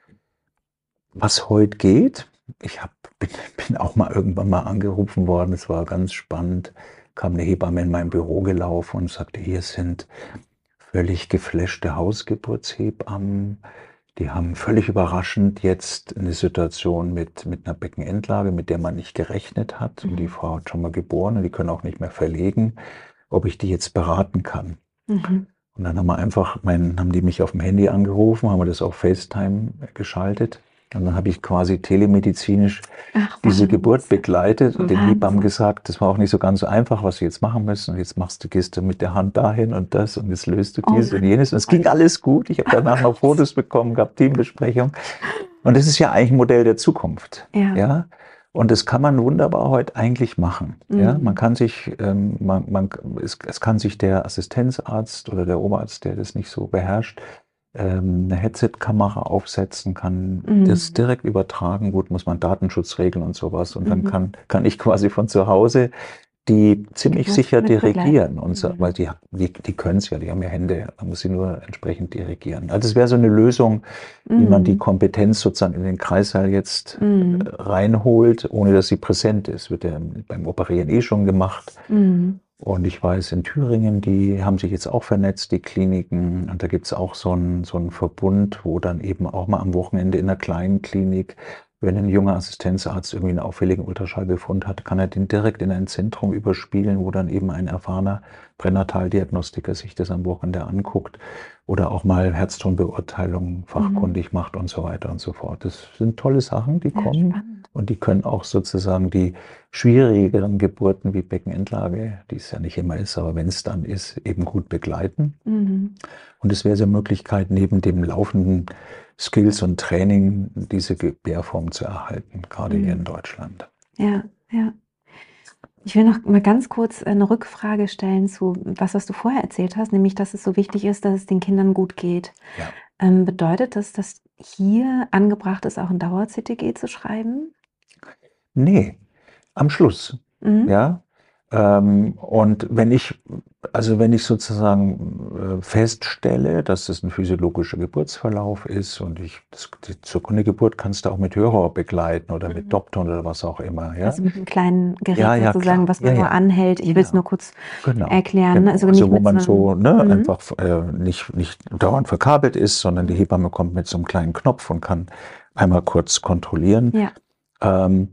Was heute geht, ich hab, bin, bin auch mal irgendwann mal angerufen worden, es war ganz spannend, kam eine Hebamme in mein Büro gelaufen und sagte, hier sind völlig geflashte Hausgeburtshebammen, die haben völlig überraschend jetzt eine Situation mit, mit einer Beckenendlage, mit der man nicht gerechnet hat. Und die Mhm. Frau hat schon mal geboren und die können auch nicht mehr verlegen, ob ich die jetzt beraten kann. Mhm. Und dann haben wir einfach, mein, haben die mich auf dem Handy angerufen, haben wir das auf FaceTime geschaltet. Und dann habe ich quasi telemedizinisch Ach, diese Wahnsinn. Geburt begleitet und den Wahnsinn. Hebammen gesagt, das war auch nicht so ganz so einfach, was sie jetzt machen müssen. Und jetzt machst du, gehst du mit der Hand dahin und das und jetzt löst du Oh dies und Mann. jenes. Und es ging alles gut. Ich habe danach noch Fotos bekommen, gab Teambesprechung. Und das ist ja eigentlich ein Modell der Zukunft. Ja. Ja? Und das kann man wunderbar heute eigentlich machen. Mhm. Ja? Man kann sich, ähm, man, man, es, es kann sich der Assistenzarzt oder der Oberarzt, der das nicht so beherrscht, ähm, eine Headset-Kamera aufsetzen, kann Mhm. das direkt übertragen. Gut, muss man Datenschutzregeln und sowas. Und dann Mhm. kann, kann ich quasi von zu Hause die ziemlich Geburt sicher mit dirigieren. begleiten. Und so, Mhm. weil die, die, die können es ja, die haben ja Hände, man muss sie nur entsprechend dirigieren. Also es wäre so eine Lösung, wie man die Mhm. Kompetenz sozusagen in den Kreissaal jetzt Mhm. äh, reinholt, ohne dass sie präsent ist. Wird ja beim Operieren eh schon gemacht. Mhm. Und ich weiß, in Thüringen, die haben sich jetzt auch vernetzt, die Kliniken. Und da gibt es auch so einen, so einen Verbund, wo dann eben auch mal am Wochenende in einer kleinen Klinik, wenn ein junger Assistenzarzt irgendwie einen auffälligen Ultraschallbefund hat, kann er den direkt in ein Zentrum überspielen, wo dann eben ein erfahrener Pränataldiagnostiker sich das am Wochenende anguckt oder auch mal Herztonbeurteilungen fachkundig Mhm. macht und so weiter und so fort. Das sind tolle Sachen, die Ja, kommen. spannend. Und die können auch sozusagen die schwierigeren Geburten wie Beckenendlage, die es ja nicht immer ist, aber wenn es dann ist, eben gut begleiten. Mhm. Und es wäre so eine Möglichkeit, neben dem laufenden Skills und Training diese Gebärform zu erhalten, gerade hier in Mhm. Deutschland. Ja, ja. Ich will noch mal ganz kurz eine Rückfrage stellen zu was, was du vorher erzählt hast, nämlich, dass es so wichtig ist, dass es den Kindern gut geht. Ja. Ähm, bedeutet das, dass hier angebracht ist, auch ein Dauer-C T G zu schreiben? Nee, am Schluss. Mhm. Ja. Ähm, und wenn ich, also wenn ich sozusagen äh, feststelle, dass es ein physiologischer Geburtsverlauf ist und ich, das, die, so eine Geburt kannst du auch mit Hörrohr begleiten oder mit Mhm. Dopton oder was auch immer. Ja, Also mit einem kleinen Gerät ja, ja, sozusagen, klar. was Ja, man nur ja. anhält. Ich will es Genau. nur kurz Genau, erklären. genau. Also Also nicht wo mit man so so einem, ne, mhm. einfach äh, nicht, nicht dauernd verkabelt ist, sondern die Hebamme kommt mit so einem kleinen Knopf und kann einmal kurz kontrollieren. Ja. Ähm,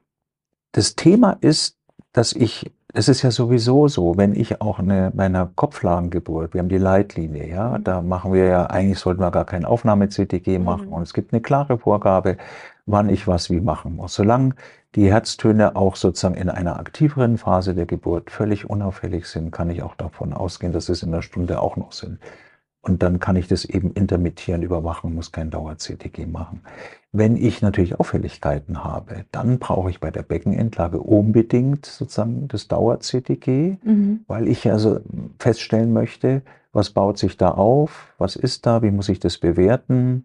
das Thema ist, dass ich, es ist ja sowieso so, wenn ich auch eine, bei einer Kopflagengeburt, wir haben die Leitlinie, ja, Mhm. da machen wir ja, eigentlich sollten wir gar kein Aufnahme-C T G machen Mhm. und es gibt eine klare Vorgabe, wann ich was wie machen muss. Solange die Herztöne auch sozusagen in einer aktiveren Phase der Geburt völlig unauffällig sind, kann ich auch davon ausgehen, dass es in einer Stunde auch noch sind. Und dann kann ich das eben intermittierend überwachen, muss kein Dauer-C T G machen. Wenn ich natürlich Auffälligkeiten habe, dann brauche ich bei der Beckenendlage unbedingt sozusagen das Dauer-C T G, Mhm. weil ich also feststellen möchte, was baut sich da auf, was ist da, wie muss ich das bewerten,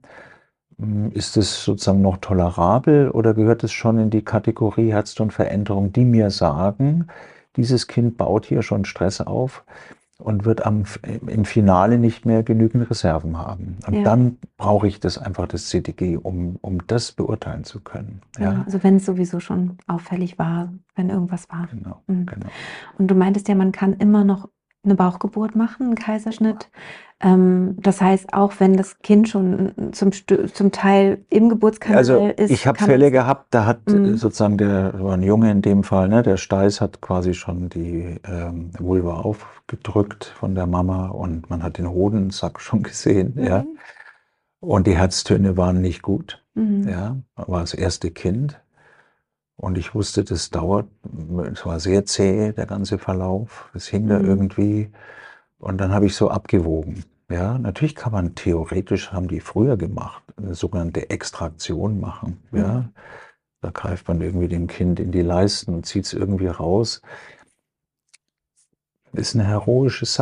ist es sozusagen noch tolerabel oder gehört es schon in die Kategorie Herztonveränderung, die mir sagen, dieses Kind baut hier schon Stress auf und wird am, im Finale nicht mehr genügend Reserven haben. Und Ja. dann brauche ich das einfach, das C T G, um, um das beurteilen zu können. Genau. Ja, Also wenn es sowieso schon auffällig war, wenn irgendwas war. genau, Mhm. genau. Und du meintest ja, man kann immer noch eine Bauchgeburt machen, einen Kaiserschnitt. Ähm, das heißt, auch wenn das Kind schon zum, Stö- zum Teil im Geburtskanal Also ist, ich habe kann Fälle man's- gehabt, da hat äh, Mhm. sozusagen der, war ein Junge in dem Fall, ne, der Steiß hat quasi schon die ähm, Vulva aufgedrückt von der Mama und man hat den Hodensack schon gesehen, ja. Mhm. Und die Herztöne waren nicht gut, Mhm. ja, war das erste Kind. Und ich wusste, das dauert, es war sehr zäh, der ganze Verlauf, es hing da Mhm. irgendwie. Und dann habe ich so abgewogen. Ja, natürlich kann man theoretisch, haben die früher gemacht, eine sogenannte Extraktion machen. Ja, Mhm. da greift man irgendwie dem Kind in die Leisten und zieht es irgendwie raus. Ist eine heroische Sache.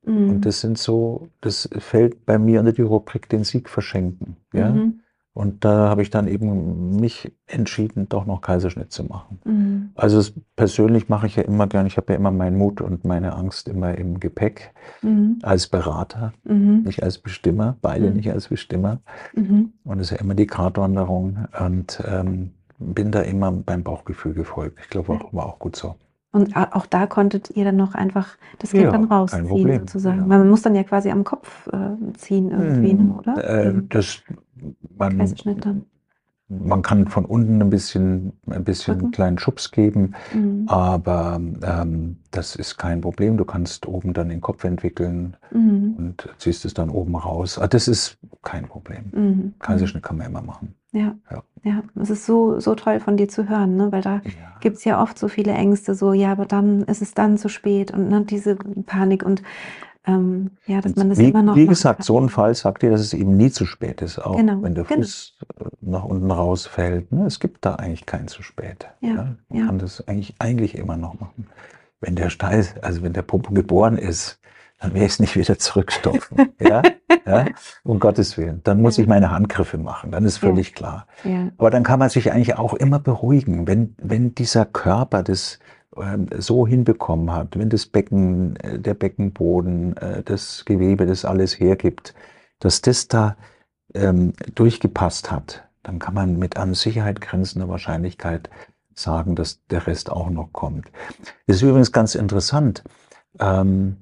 Mhm. Und das sind so, das fällt bei mir unter die Rubrik den Sieg verschenken. Ja? Mhm. Und da habe ich dann eben mich entschieden, doch noch Kaiserschnitt zu machen. Mhm. Also das persönlich mache ich ja immer gern. Ich habe ja immer meinen Mut und meine Angst immer im Gepäck Mhm. als Berater, Mhm. nicht als Bestimmer, beide Mhm. nicht als Bestimmer. Mhm. Und es ist ja immer die Gratwanderung und ähm, bin da immer beim Bauchgefühl gefolgt. Ich glaube, auch, war auch gut so. Und a- auch da konntet ihr dann noch einfach das Kind Ja, dann kein rausziehen, Problem. sozusagen. Ja. Weil man muss dann ja quasi am Kopf äh, ziehen irgendwie, ne, Hm, oder? äh, Im das, man, Kaiserschnitt dann man kann von unten ein bisschen, ein bisschen drücken. kleinen Schubs geben, Mhm. aber ähm, das ist kein Problem. Du kannst oben dann den Kopf entwickeln Mhm. und ziehst es dann oben raus. Ah, das ist kein Problem. Mhm. Kaiserschnitt kann man immer machen. Ja. Ja. Ja, es ist so, so toll von dir zu hören, ne? Weil da Ja. gibt es ja oft so viele Ängste, so, ja, aber dann ist es dann zu spät und ne, diese Panik und ähm, ja, dass man das Wie, immer noch wie machen gesagt, kann. so ein Fall sagt dir, dass es eben nie zu spät ist, auch Genau, wenn der genau. Fuß äh, nach unten rausfällt. Ne? Es gibt da eigentlich kein zu spät. Ja, Ja? Man ja. kann das eigentlich, eigentlich immer noch machen. Wenn der Steiß, also wenn der Popo geboren ist, dann werde ich es nicht wieder zurückstopfen. ja? Ja? Um Gottes Willen. Dann muss Ja. ich meine Handgriffe machen, dann ist völlig Ja. klar. Ja. Aber dann kann man sich eigentlich auch immer beruhigen, wenn, wenn dieser Körper das ähm, so hinbekommen hat, wenn das Becken, äh, der Beckenboden, äh, das Gewebe das alles hergibt, dass das da ähm, durchgepasst hat, dann kann man mit an Sicherheit grenzender Wahrscheinlichkeit sagen, dass der Rest auch noch kommt. Das ist übrigens ganz interessant. Ähm,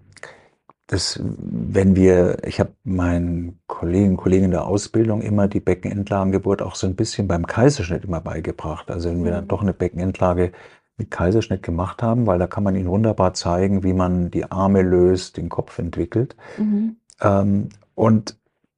Das, wenn wir, ich habe meinen Kollegen, Kollegen in der Ausbildung immer die Beckenendlagengeburt auch so ein bisschen beim Kaiserschnitt immer beigebracht. Also wenn wir dann Mhm. doch eine Beckenendlage mit Kaiserschnitt gemacht haben, weil da kann man ihnen wunderbar zeigen, wie man die Arme löst, den Kopf entwickelt. Mhm. Ähm, und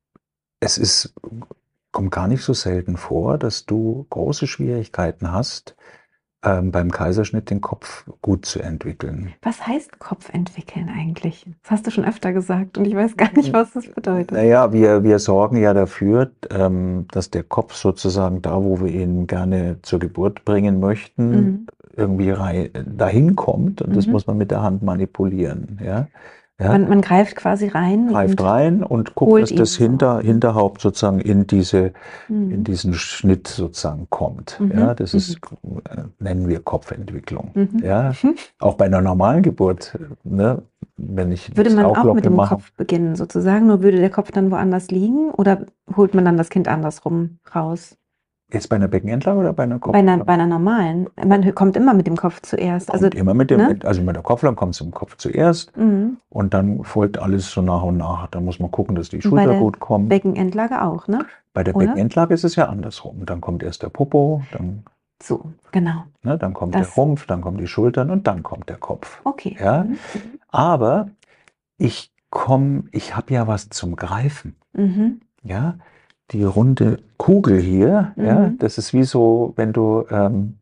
es ist, kommt gar nicht so selten vor, dass du große Schwierigkeiten hast, ähm, beim Kaiserschnitt den Kopf gut zu entwickeln. Was heißt Kopf entwickeln eigentlich? Das hast du schon öfter gesagt und ich weiß gar nicht, was das bedeutet. Naja, wir, wir sorgen ja dafür, ähm, dass der Kopf sozusagen da, wo wir ihn gerne zur Geburt bringen möchten, Mhm. irgendwie rein, dahin kommt. Und das Mhm. muss man mit der Hand manipulieren. Ja? Ja? Man, man greift quasi rein Greift und rein und guckt, holt dass das ihn so. Hinter, Hinterhaupt sozusagen in diese, in Mhm. diesen Schnitt sozusagen kommt. Mhm. Ja? Das Mhm. ist, äh, nennen wir Kopfentwicklung. Mhm. Ja? Auch bei einer normalen Geburt, ne? Wenn ich Würde man auch Sauglocke mit dem mache, Kopf beginnen, sozusagen, nur würde der Kopf dann woanders liegen oder holt man dann das Kind andersrum raus? jetzt bei einer Beckenendlage oder bei einer Bei einer, Kopfentwicklung? bei einer normalen. Man hö- kommt immer mit dem Kopf zuerst. Also, Kommt immer mit dem, ne? also mit der Kopflang kommt es im Kopf zuerst Mhm. und dann folgt alles so nach und nach. Da muss man gucken, dass die Und bei Schulter der gut kommt. Beckenendlage auch, ne? Bei der Oder? Beckenendlage ist es ja andersrum. Dann kommt erst der Popo, dann, So, genau. ne, dann kommt der Das, Rumpf, dann kommen die Schultern und dann kommt der Kopf. okay. Ja? Mhm. Aber ich komme, ich habe ja was zum Greifen. Mhm. Ja? Die runde Kugel hier, Mhm. ja, das ist wie so, wenn du ähm,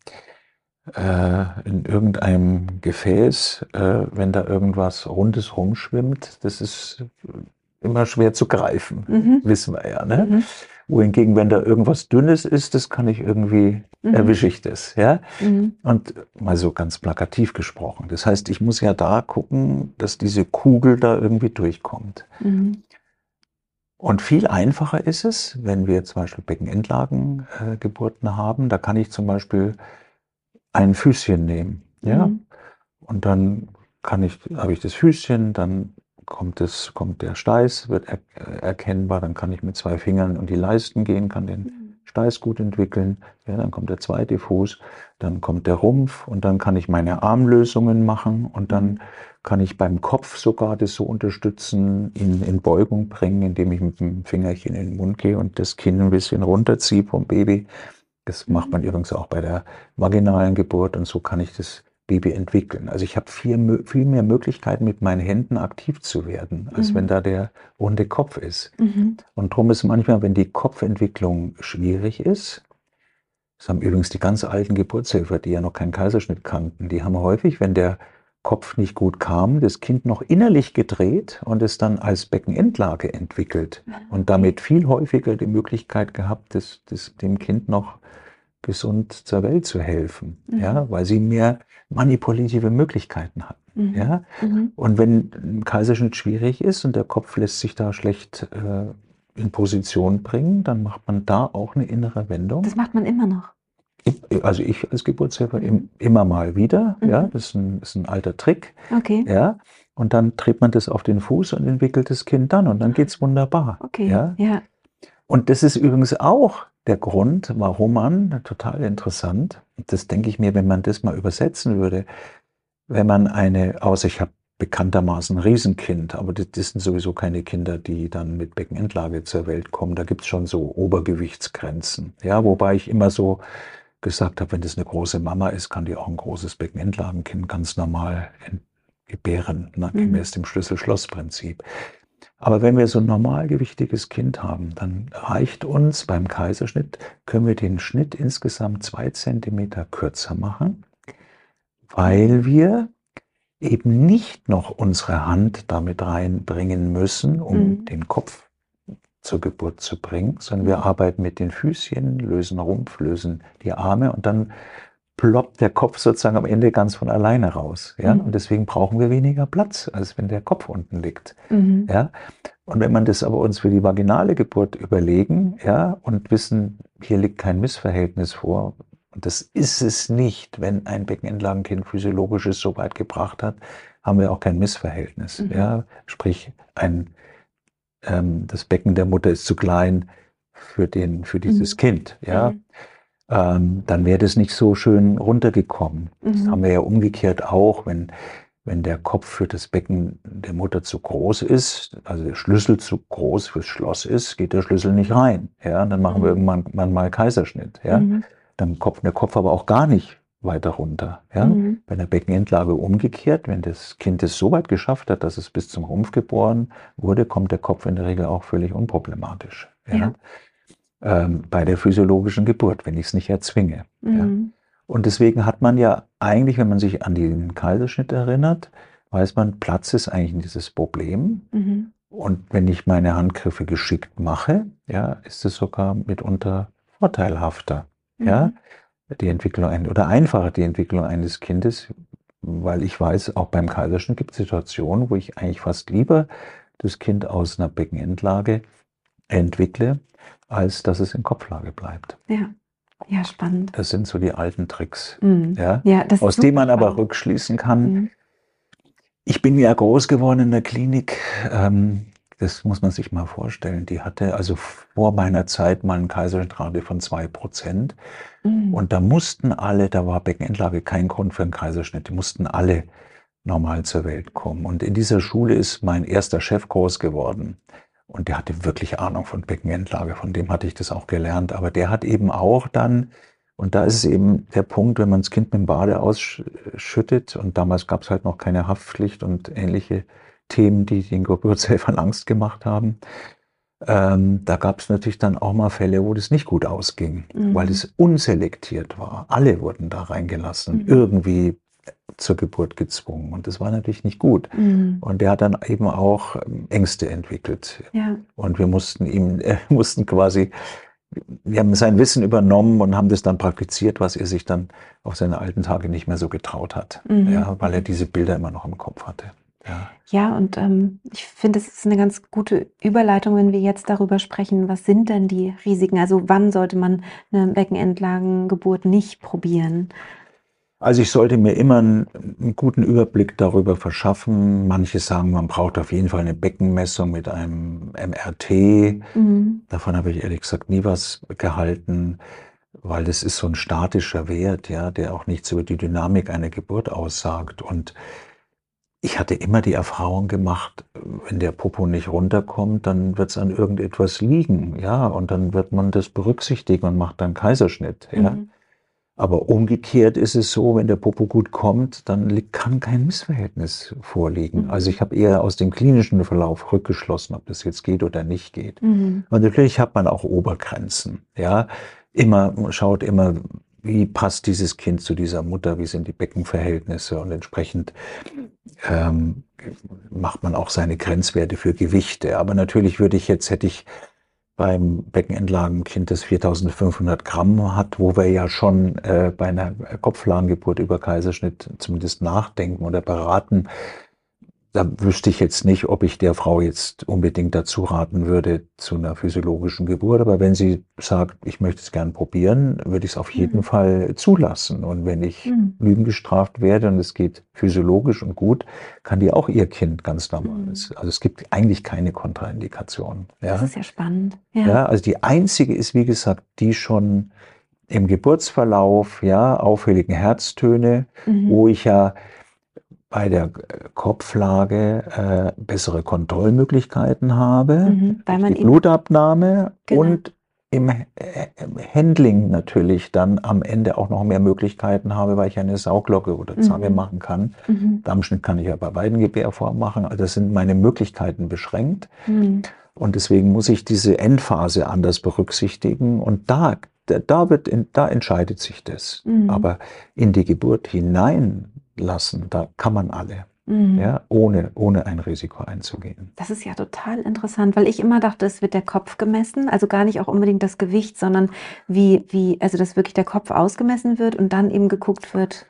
äh, in irgendeinem Gefäß, äh, wenn da irgendwas Rundes rumschwimmt, das ist immer schwer zu greifen, Mhm. wissen wir ja. Ne? Mhm. Wohingegen, wenn da irgendwas Dünnes ist, das kann ich irgendwie, Mhm. erwische ich das. Ja? Mhm. Und mal so ganz plakativ gesprochen. Das heißt, ich muss ja da gucken, dass diese Kugel da irgendwie durchkommt. Mhm. Und viel einfacher ist es, wenn wir zum Beispiel Beckenendlagengeburten äh, haben, da kann ich zum Beispiel ein Füßchen nehmen. Ja? Mhm. Und dann kann ich, habe ich das Füßchen, dann kommt, es, kommt der Steiß, wird er, erkennbar, dann kann ich mit zwei Fingern um die Leisten gehen, kann den Steiß gut entwickeln. Ja, dann kommt der zweite Fuß, dann kommt der Rumpf und dann kann ich meine Armlösungen machen und dann Mhm. kann ich beim Kopf sogar das so unterstützen, ihn in Beugung bringen, indem ich mit dem Fingerchen in den Mund gehe und das Kinn ein bisschen runterziehe vom Baby. Das macht man übrigens auch bei der vaginalen Geburt und so kann ich das Baby entwickeln. Also ich habe viel, viel mehr Möglichkeiten, mit meinen Händen aktiv zu werden, als Mhm. wenn da der runde Kopf ist. Mhm. Und darum ist manchmal, wenn die Kopfentwicklung schwierig ist, das haben übrigens die ganz alten Geburtshelfer, die ja noch keinen Kaiserschnitt kannten, die haben häufig, wenn der Kopf nicht gut kam, das Kind noch innerlich gedreht und es dann als Beckenendlage entwickelt und damit viel häufiger die Möglichkeit gehabt, das, das, dem Kind noch gesund zur Welt zu helfen, Mhm. ja, weil sie mehr manipulative Möglichkeiten hatten. Mhm. Ja? Mhm. Und wenn ein Kaiserschnitt schwierig ist und der Kopf lässt sich da schlecht äh, in Position bringen, dann macht man da auch eine innere Wendung. Das macht man immer noch? Also ich als Geburtshelfer mhm. immer mal wieder. Mhm. Ja? Das ist ein, ist ein alter Trick. Okay. Ja? Und dann dreht man das auf den Fuß und entwickelt das Kind dann und dann geht es wunderbar. Okay. Ja? Ja. Und das ist übrigens auch der Grund, warum man, total interessant, das denke ich mir, wenn man das mal übersetzen würde, wenn man eine, außer ich habe bekanntermaßen ein Riesenkind, aber das, das sind sowieso keine Kinder, die dann mit Beckenendlage zur Welt kommen, da gibt es schon so Obergewichtsgrenzen. Ja, wobei ich immer so gesagt habe, wenn das eine große Mama ist, kann die auch ein großes Beckenendlagenkind ganz normal gebären, ne, gemäß dem Schlüssel-Schloss-Prinzip. Aber wenn wir so ein normalgewichtiges Kind haben, dann reicht uns beim Kaiserschnitt, können wir den Schnitt insgesamt zwei Zentimeter kürzer machen, weil wir eben nicht noch unsere Hand damit reinbringen müssen, um mhm. den Kopf zur Geburt zu bringen, sondern wir arbeiten mit den Füßchen, lösen Rumpf, lösen die Arme und dann ploppt der Kopf sozusagen am Ende ganz von alleine raus. Ja? Mhm. Und deswegen brauchen wir weniger Platz, als wenn der Kopf unten liegt. Mhm. Ja? Und wenn man das aber uns für die vaginale Geburt überlegen, ja, und wissen, hier liegt kein Missverhältnis vor, und das ist es nicht, wenn ein Beckenendlagenkind Physiologisches so weit gebracht hat, haben wir auch kein Missverhältnis. Mhm. Ja? Sprich, ein, ähm, das Becken der Mutter ist zu klein für, den, für dieses mhm. Kind. Ja? Mhm. Ähm, dann wäre das nicht so schön runtergekommen. Mhm. Das haben wir ja umgekehrt auch, wenn, wenn der Kopf für das Becken der Mutter zu groß ist, also der Schlüssel zu groß fürs Schloss ist, geht der Schlüssel nicht rein. Ja? Und dann machen mhm. wir irgendwann mal Kaiserschnitt. Ja? Mhm. Dann kommt der Kopf aber auch gar nicht weiter runter. Ja? Mhm. Bei der Beckenendlage umgekehrt, wenn das Kind es so weit geschafft hat, dass es bis zum Rumpf geboren wurde, kommt der Kopf in der Regel auch völlig unproblematisch. Ja? Ja. Ähm, bei der physiologischen Geburt, wenn ich es nicht erzwinge. Mhm. Ja? Und deswegen hat man ja eigentlich, wenn man sich an den Kaiserschnitt erinnert, weiß man, Platz ist eigentlich dieses Problem. Mhm. Und wenn ich meine Handgriffe geschickt mache, ja, ist es sogar mitunter vorteilhafter. Mhm. Ja? Die Entwicklung ein, oder einfacher die Entwicklung eines Kindes, weil ich weiß, auch beim Kaiserschnitt gibt es Situationen, wo ich eigentlich fast lieber das Kind aus einer Beckenendlage entwickle, als dass es in Kopflage bleibt. Ja, ja, spannend. Das sind so die alten Tricks, mhm. ja? Ja, das aus denen man aber rückschließen kann. Mhm. Ich bin ja groß geworden in der Klinik, ähm, das muss man sich mal vorstellen. Die hatte also vor meiner Zeit mal eine Kaiserschnittrate von zwei Prozent. Mhm. Und da mussten alle, da war Beckenendlage kein Grund für einen Kaiserschnitt, die mussten alle normal zur Welt kommen. Und in dieser Schule ist mein erster Chef groß geworden. Und der hatte wirklich Ahnung von Beckenendlage, von dem hatte ich das auch gelernt. Aber der hat eben auch dann, und da ist es eben der Punkt, wenn man das Kind mit dem Bade ausschüttet, und damals gab es halt noch keine Haftpflicht und ähnliche Themen, die den Geburtshelfern Angst gemacht haben. Ähm, da gab es natürlich dann auch mal Fälle, wo das nicht gut ausging, mhm. weil es unselektiert war. Alle wurden da reingelassen, mhm. irgendwie zur Geburt gezwungen. Und das war natürlich nicht gut. Mhm. Und der hat dann eben auch Ängste entwickelt. Ja. Und wir mussten ihm, äh, mussten quasi, wir haben sein Wissen übernommen und haben das dann praktiziert, was er sich dann auf seine alten Tage nicht mehr so getraut hat. Mhm. Ja, weil er diese Bilder immer noch im Kopf hatte. Ja, ja, und ähm, ich finde, es ist eine ganz gute Überleitung, wenn wir jetzt darüber sprechen, was sind denn die Risiken? Also wann sollte man eine Beckenendlagengeburt nicht probieren? Also ich sollte mir immer einen, einen guten Überblick darüber verschaffen. Manche sagen, man braucht auf jeden Fall eine Beckenmessung mit einem M R T. Mhm. Davon habe ich ehrlich gesagt nie was gehalten, weil das ist so ein statischer Wert, ja, der auch nichts über die Dynamik einer Geburt aussagt. Und ich hatte immer die Erfahrung gemacht, wenn der Popo nicht runterkommt, dann wird es an irgendetwas liegen, ja, und dann wird man das berücksichtigen und macht dann Kaiserschnitt, ja. Mhm. Aber umgekehrt ist es so, wenn der Popo gut kommt, dann kann kein Missverhältnis vorliegen. Mhm. Also ich habe eher aus dem klinischen Verlauf rückgeschlossen, ob das jetzt geht oder nicht geht. Mhm. Und natürlich hat man auch Obergrenzen, ja. Immer, man schaut immer, wie passt dieses Kind zu dieser Mutter, wie sind die Beckenverhältnisse und entsprechend ähm, macht man auch seine Grenzwerte für Gewichte. Aber natürlich würde ich jetzt, hätte ich beim Beckenendlagenkind, das viertausendfünfhundert Gramm hat, wo wir ja schon äh, bei einer Kopflagengeburt über Kaiserschnitt zumindest nachdenken oder beraten. Da wüsste ich jetzt nicht, ob ich der Frau jetzt unbedingt dazu raten würde zu einer physiologischen Geburt. Aber wenn sie sagt, ich möchte es gern probieren, würde ich es auf jeden mhm. Fall zulassen. Und wenn ich mhm. Lügen gestraft werde und es geht physiologisch und gut, kann die auch ihr Kind ganz normal. Mhm. Also es gibt eigentlich keine Kontraindikation. Ja? Das ist ja spannend. Ja. Ja, also die einzige ist, wie gesagt, die schon im Geburtsverlauf, ja, auffälligen Herztöne, mhm. wo ich ja bei der Kopflage äh, bessere Kontrollmöglichkeiten habe, mhm, weil man die Blutabnahme genau. und im, äh, im Handling natürlich dann am Ende auch noch mehr Möglichkeiten habe, weil ich eine Sauglocke oder Zange mhm. machen kann. Mhm. Darmschnitt kann ich ja bei beiden Gebärformen machen. Also das sind meine Möglichkeiten beschränkt. Mhm. Und deswegen muss ich diese Endphase anders berücksichtigen. Und da, da, wird, da entscheidet sich das. Mhm. Aber in die Geburt hinein lassen, da kann man alle, mhm. ja, ohne, ohne ein Risiko einzugehen. Das ist ja total interessant, weil ich immer dachte, es wird der Kopf gemessen, also gar nicht auch unbedingt das Gewicht, sondern wie, wie, also dass wirklich der Kopf ausgemessen wird und dann eben geguckt wird.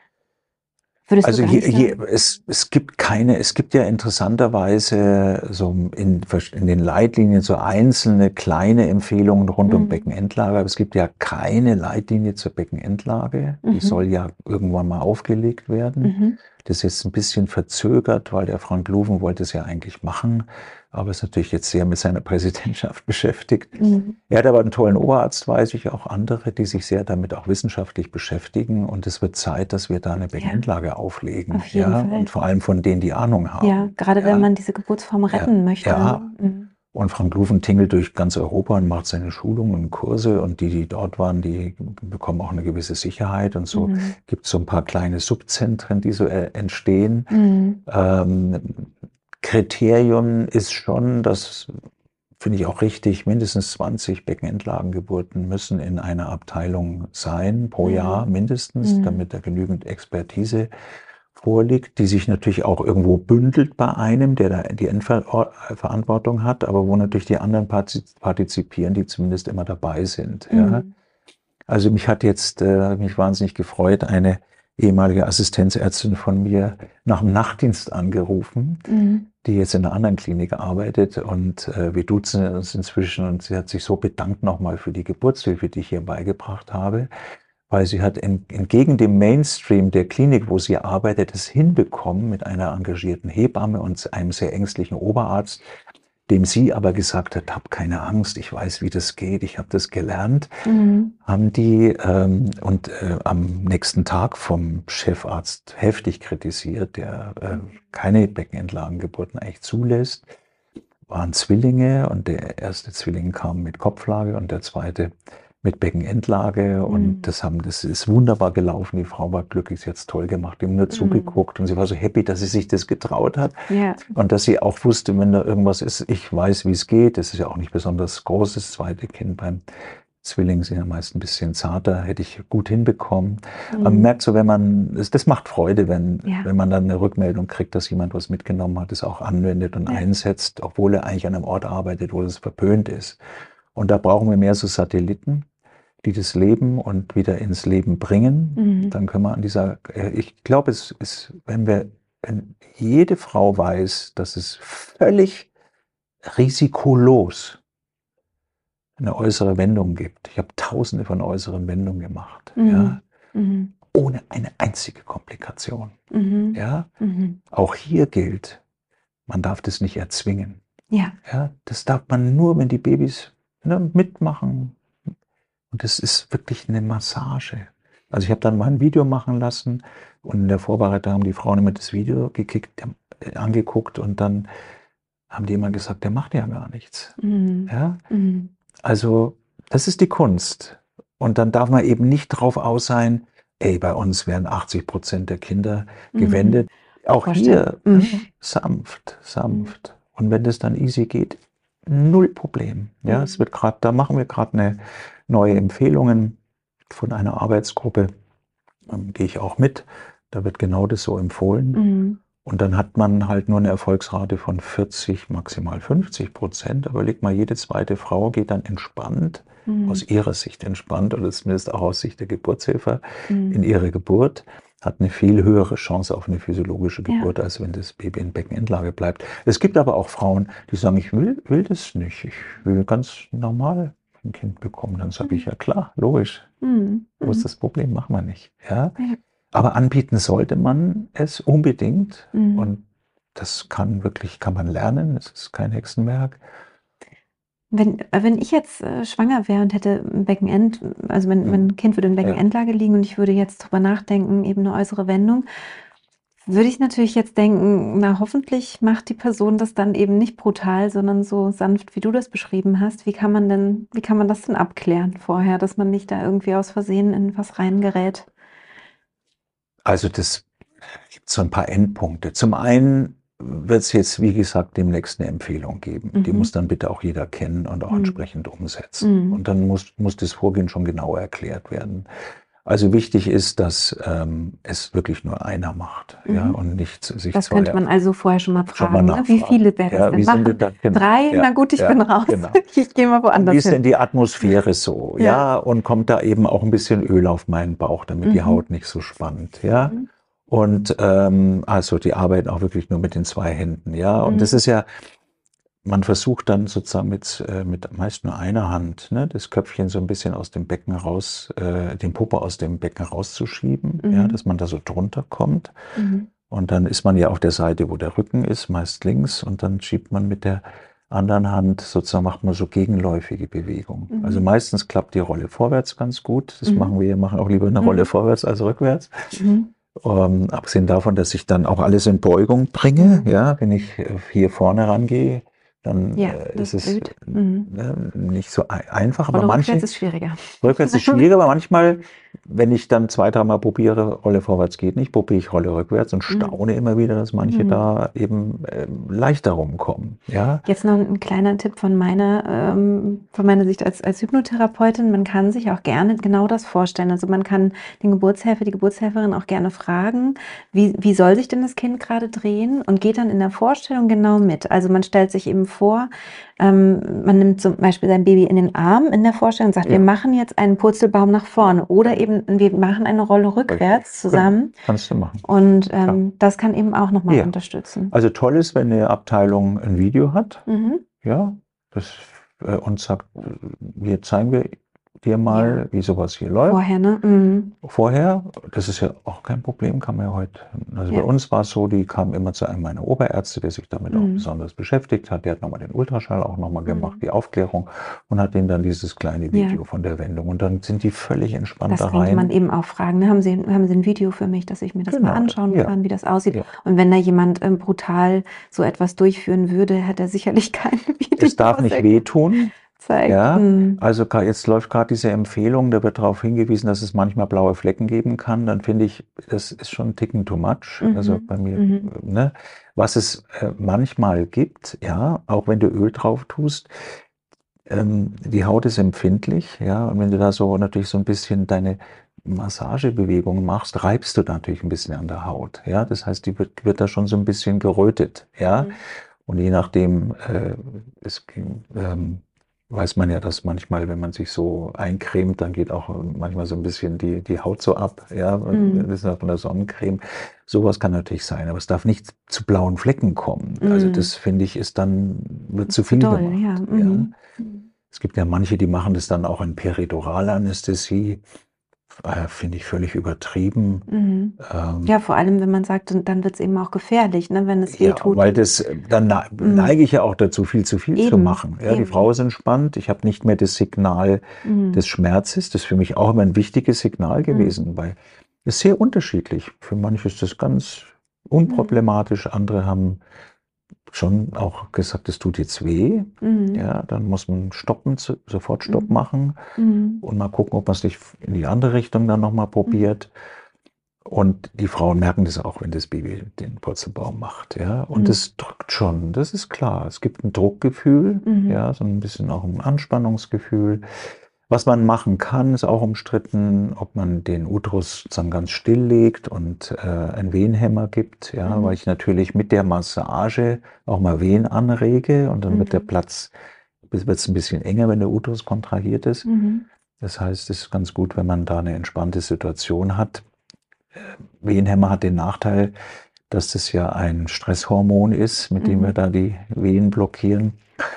Würdest also hier, hier, es, es gibt keine, es gibt ja interessanterweise so in, in den Leitlinien so einzelne kleine Empfehlungen rund mhm. um Beckenendlage, aber es gibt ja keine Leitlinie zur Beckenendlage. Mhm. Die soll ja irgendwann mal aufgelegt werden. Mhm. Das ist jetzt ein bisschen verzögert, weil der Frank Luven wollte es ja eigentlich machen, aber ist natürlich jetzt sehr mit seiner Präsidentschaft beschäftigt. Mhm. Er hat aber einen tollen Oberarzt, weiß ich, auch andere, die sich sehr damit auch wissenschaftlich beschäftigen. Und es wird Zeit, dass wir da eine Beckenendlage ja. auflegen. Auf jeden ja, Fall. Und vor allem von denen, die Ahnung haben. Ja, gerade ja. wenn man diese Geburtsform retten ja. möchte. Ja. Mhm. Und Frank Luven tingelt durch ganz Europa und macht seine Schulungen und Kurse. Und die, die dort waren, die bekommen auch eine gewisse Sicherheit. Und so mhm. gibt es so ein paar kleine Subzentren, die so äh, entstehen. Mhm. Ähm, Kriterium ist schon, das finde ich auch richtig, mindestens zwanzig Beckenendlagengeburten müssen in einer Abteilung sein, pro mhm. Jahr mindestens, mhm. damit da genügend Expertise vorliegt, die sich natürlich auch irgendwo bündelt bei einem, der da die Endverantwortung hat, aber wo natürlich die anderen partizipieren, die zumindest immer dabei sind. Mhm. Ja. Also mich hat jetzt, äh, mich wahnsinnig gefreut, eine ehemalige Assistenzärztin von mir nach dem Nachtdienst angerufen, mhm. die jetzt in einer anderen Klinik arbeitet und äh, wir duzen uns inzwischen und sie hat sich so bedankt nochmal für die Geburtshilfe, die ich hier beigebracht habe, weil sie hat in, entgegen dem Mainstream der Klinik, wo sie arbeitet, es hinbekommen mit einer engagierten Hebamme und einem sehr ängstlichen Oberarzt, dem sie aber gesagt hat, hab keine Angst, ich weiß, wie das geht, ich habe das gelernt, mhm. haben die ähm, und äh, am nächsten Tag vom Chefarzt heftig kritisiert, der äh, keine Beckenendlagengeburten eigentlich zulässt, waren Zwillinge und der erste Zwilling kam mit Kopflage und der zweite mit Beckenendlage und mhm. das haben, das ist wunderbar gelaufen. Die Frau war glücklich, sie hat es toll gemacht, die haben nur mhm. zugeguckt und sie war so happy, dass sie sich das getraut hat ja. und dass sie auch wusste, wenn da irgendwas ist, ich weiß, wie es geht. Das ist ja auch nicht besonders groß, das zweite Kind beim Zwilling sind ja meist ein bisschen zarter, hätte ich gut hinbekommen. Mhm. Man merkt so, wenn man, das, das macht Freude, wenn, ja. wenn man dann eine Rückmeldung kriegt, dass jemand was mitgenommen hat, das auch anwendet und ja. einsetzt, obwohl er eigentlich an einem Ort arbeitet, wo das verpönt ist. Und da brauchen wir mehr so Satelliten, die das Leben und wieder ins Leben bringen. Mhm. Dann können wir an dieser, ich glaube, es ist, wenn wir, wenn jede Frau weiß, dass es völlig risikolos eine äußere Wendung gibt. Ich habe tausende von äußeren Wendungen gemacht, mhm. ja, mhm. ohne eine einzige Komplikation. Mhm. Ja, mhm. Auch hier gilt, man darf das nicht erzwingen. Ja. Ja, das darf man nur, wenn die Babys ne, mitmachen. Und das ist wirklich eine Massage. Also ich habe dann mal ein Video machen lassen und in der Vorbereitung haben die Frauen immer das Video gekickt, äh, angeguckt und dann haben die immer gesagt, der macht ja gar nichts. Mhm. Ja? Mhm. Also das ist die Kunst. Und dann darf man eben nicht drauf aus sein, ey, bei uns werden achtzig Prozent der Kinder gewendet. Mhm. Auch Vorstellen. Hier mhm. sanft, sanft. Und wenn das dann easy geht, null Problem. Ja, mhm. es wird gerade, da machen wir gerade eine neue Empfehlungen von einer Arbeitsgruppe. Ähm, gehe ich auch mit. Da wird genau das so empfohlen. Mhm. Und dann hat man halt nur eine Erfolgsrate von vierzig, maximal fünfzig Prozent. Aber leg mal, jede zweite Frau geht dann entspannt, mhm. aus ihrer Sicht entspannt, oder zumindest auch aus Sicht der Geburtshelfer, mhm. in ihre Geburt, hat eine viel höhere Chance auf eine physiologische Geburt, ja. als wenn das Baby in Beckenendlage bleibt. Es gibt aber auch Frauen, die sagen, ich will, will das nicht, ich will ganz normal ein Kind bekommen. Dann sage mhm. ich, ja klar, logisch. Mhm. Wo ist das Problem? Machen wir nicht. Ja? Ja. Aber anbieten sollte man es unbedingt. Mhm. Und das kann wirklich, kann man lernen. Es ist kein Hexenwerk. Wenn, wenn ich jetzt äh, schwanger wäre und hätte ein Beckenend, also mein, mein Kind würde in Beckenendlage ja. liegen und ich würde jetzt drüber nachdenken, eben eine äußere Wendung, würde ich natürlich jetzt denken, na hoffentlich macht die Person das dann eben nicht brutal, sondern so sanft, wie du das beschrieben hast. Wie kann man denn, wie kann man das denn abklären vorher, dass man nicht da irgendwie aus Versehen in was reingerät? Also das gibt so ein paar Endpunkte. Zum einen wird es jetzt, wie gesagt, demnächst eine Empfehlung geben. Mhm. Die muss dann bitte auch jeder kennen und auch mhm. entsprechend umsetzen. Mhm. Und dann muss, muss das Vorgehen schon genauer erklärt werden. Also wichtig ist, dass ähm, es wirklich nur einer macht, mhm. ja, und nicht sich Das könnte man also vorher schon mal fragen, schon mal ne? Wie viele werden ja, das denn wie machen? Sind da, genau. Drei? Ja, Na gut, ich ja, bin raus. Genau. Ich gehe mal woanders hin. Wie ist denn die Atmosphäre so? Ja. ja, und kommt da eben auch ein bisschen Öl auf meinen Bauch, damit mhm. die Haut nicht so spannt, ja. Mhm. Und ähm, also die arbeiten auch wirklich nur mit den zwei Händen, ja. Und mhm. das ist ja, man versucht dann sozusagen mit, äh, mit meist nur einer Hand, ne, das Köpfchen so ein bisschen aus dem Becken raus, äh, den Popo aus dem Becken rauszuschieben, mhm. ja, dass man da so drunter kommt. Mhm. Und dann ist man ja auf der Seite, wo der Rücken ist, meist links, und dann schiebt man mit der anderen Hand sozusagen, macht man so gegenläufige Bewegungen. Mhm. Also meistens klappt die Rolle vorwärts ganz gut. Das mhm. machen wir, machen auch lieber eine mhm. Rolle vorwärts als rückwärts. Mhm. Um, abgesehen davon, dass ich dann auch alles in Beugung bringe, mhm. ja, wenn ich hier vorne rangehe, dann ja, äh, ist es mhm. ne, nicht so ein, einfach. Rolle aber manche, rückwärts ist schwieriger. Rückwärts ist schwieriger, aber manchmal, wenn ich dann zwei, dreimal probiere, Rolle vorwärts geht nicht, probiere ich Rolle rückwärts und staune mhm. immer wieder, dass manche mhm. da eben äh, leichter rumkommen. Ja? Jetzt noch ein kleiner Tipp von meiner, ähm, von meiner Sicht als, als Hypnotherapeutin. Man kann sich auch gerne genau das vorstellen. Also man kann den Geburtshelfer, die Geburtshelferin auch gerne fragen, wie, wie soll sich denn das Kind gerade drehen, und geht dann in der Vorstellung genau mit. Also man stellt sich eben vor, ähm, man nimmt zum Beispiel sein Baby in den Arm in der Vorstellung und sagt, ja. wir machen jetzt einen Purzelbaum nach vorne, oder eben wir machen eine Rolle rückwärts zusammen. Kannst du machen. Und ähm, das kann eben auch nochmal ja. unterstützen. Also toll ist, wenn eine Abteilung ein Video hat, mhm. ja, das äh, und sagt, hier zeigen wir dir mal, ja. wie sowas hier läuft. Vorher, ne? Mhm. Vorher, das ist ja auch kein Problem, kann man ja heute. Also ja. bei uns war es so, die kamen immer zu einem meiner Oberärzte, der sich damit mhm. auch besonders beschäftigt hat. Der hat nochmal den Ultraschall auch nochmal mhm. gemacht, die Aufklärung, und hat denen dann dieses kleine Video ja. von der Wendung. Und dann sind die völlig entspannt da rein. Das könnte man eben auch fragen. Ne? Haben Sie, haben Sie ein Video für mich, dass ich mir das genau. mal anschauen ja. kann, wie das aussieht? Ja. Und wenn da jemand ähm, brutal so etwas durchführen würde, hat er sicherlich kein Video. Es darf nicht wehtun. Ja, also jetzt läuft gerade diese Empfehlung, da wird darauf hingewiesen, dass es manchmal blaue Flecken geben kann. Dann finde ich, das ist schon ein Ticken too much. Mhm. Also bei mir, mhm. ne, was es äh, manchmal gibt, ja, auch wenn du Öl drauf tust, ähm, die Haut ist empfindlich, ja, und wenn du da so natürlich so ein bisschen deine Massagebewegungen machst, reibst du natürlich ein bisschen an der Haut, ja. Das heißt, die wird, wird da schon so ein bisschen gerötet, ja. Mhm. Und je nachdem, äh, es ähm, weiß man ja, dass manchmal, wenn man sich so eincremt, dann geht auch manchmal so ein bisschen die, die Haut so ab, ja, mm. das ist ja von der Sonnencreme. Sowas kann natürlich sein, aber es darf nicht zu blauen Flecken kommen. Mm. Also das, finde ich, ist dann, wird zu viel doll, gemacht. Ja. Ja. Mm. Es gibt ja manche, die machen das dann auch in Periduralanästhesie. Äh, finde ich völlig übertrieben. Mhm. Ähm, ja, vor allem, wenn man sagt, dann wird es eben auch gefährlich, ne, wenn es weh tut. Ja, weil das, dann neige ich ja auch dazu, viel zu viel eben, zu machen. Ja, die Frau ist entspannt, ich habe nicht mehr das Signal mhm. des Schmerzes, das ist für mich auch immer ein wichtiges Signal gewesen, mhm. weil es ist sehr unterschiedlich. Für manche ist das ganz unproblematisch, andere haben schon auch gesagt, es tut jetzt weh, mhm. ja, dann muss man stoppen, sofort Stopp mhm. machen mhm. und mal gucken, ob man es nicht in die andere Richtung dann nochmal probiert. Mhm. Und die Frauen merken das auch, wenn das Baby den Purzelbaum macht, ja, und es mhm. drückt schon, das ist klar. Es gibt ein Druckgefühl, mhm. ja, so ein bisschen auch ein Anspannungsgefühl. Was man machen kann, ist auch umstritten, ob man den Uterus sozusagen ganz still legt und äh, einen Wehenhemmer gibt, ja, Mhm. weil ich natürlich mit der Massage auch mal Wehen anrege und dann Mhm. wird der Platz, wird es ein bisschen enger, wenn der Uterus kontrahiert ist. Mhm. Das heißt, es ist ganz gut, wenn man da eine entspannte Situation hat. Wehenhemmer hat den Nachteil, dass das ja ein Stresshormon ist, mit dem wir Mhm. da die Wehen blockieren.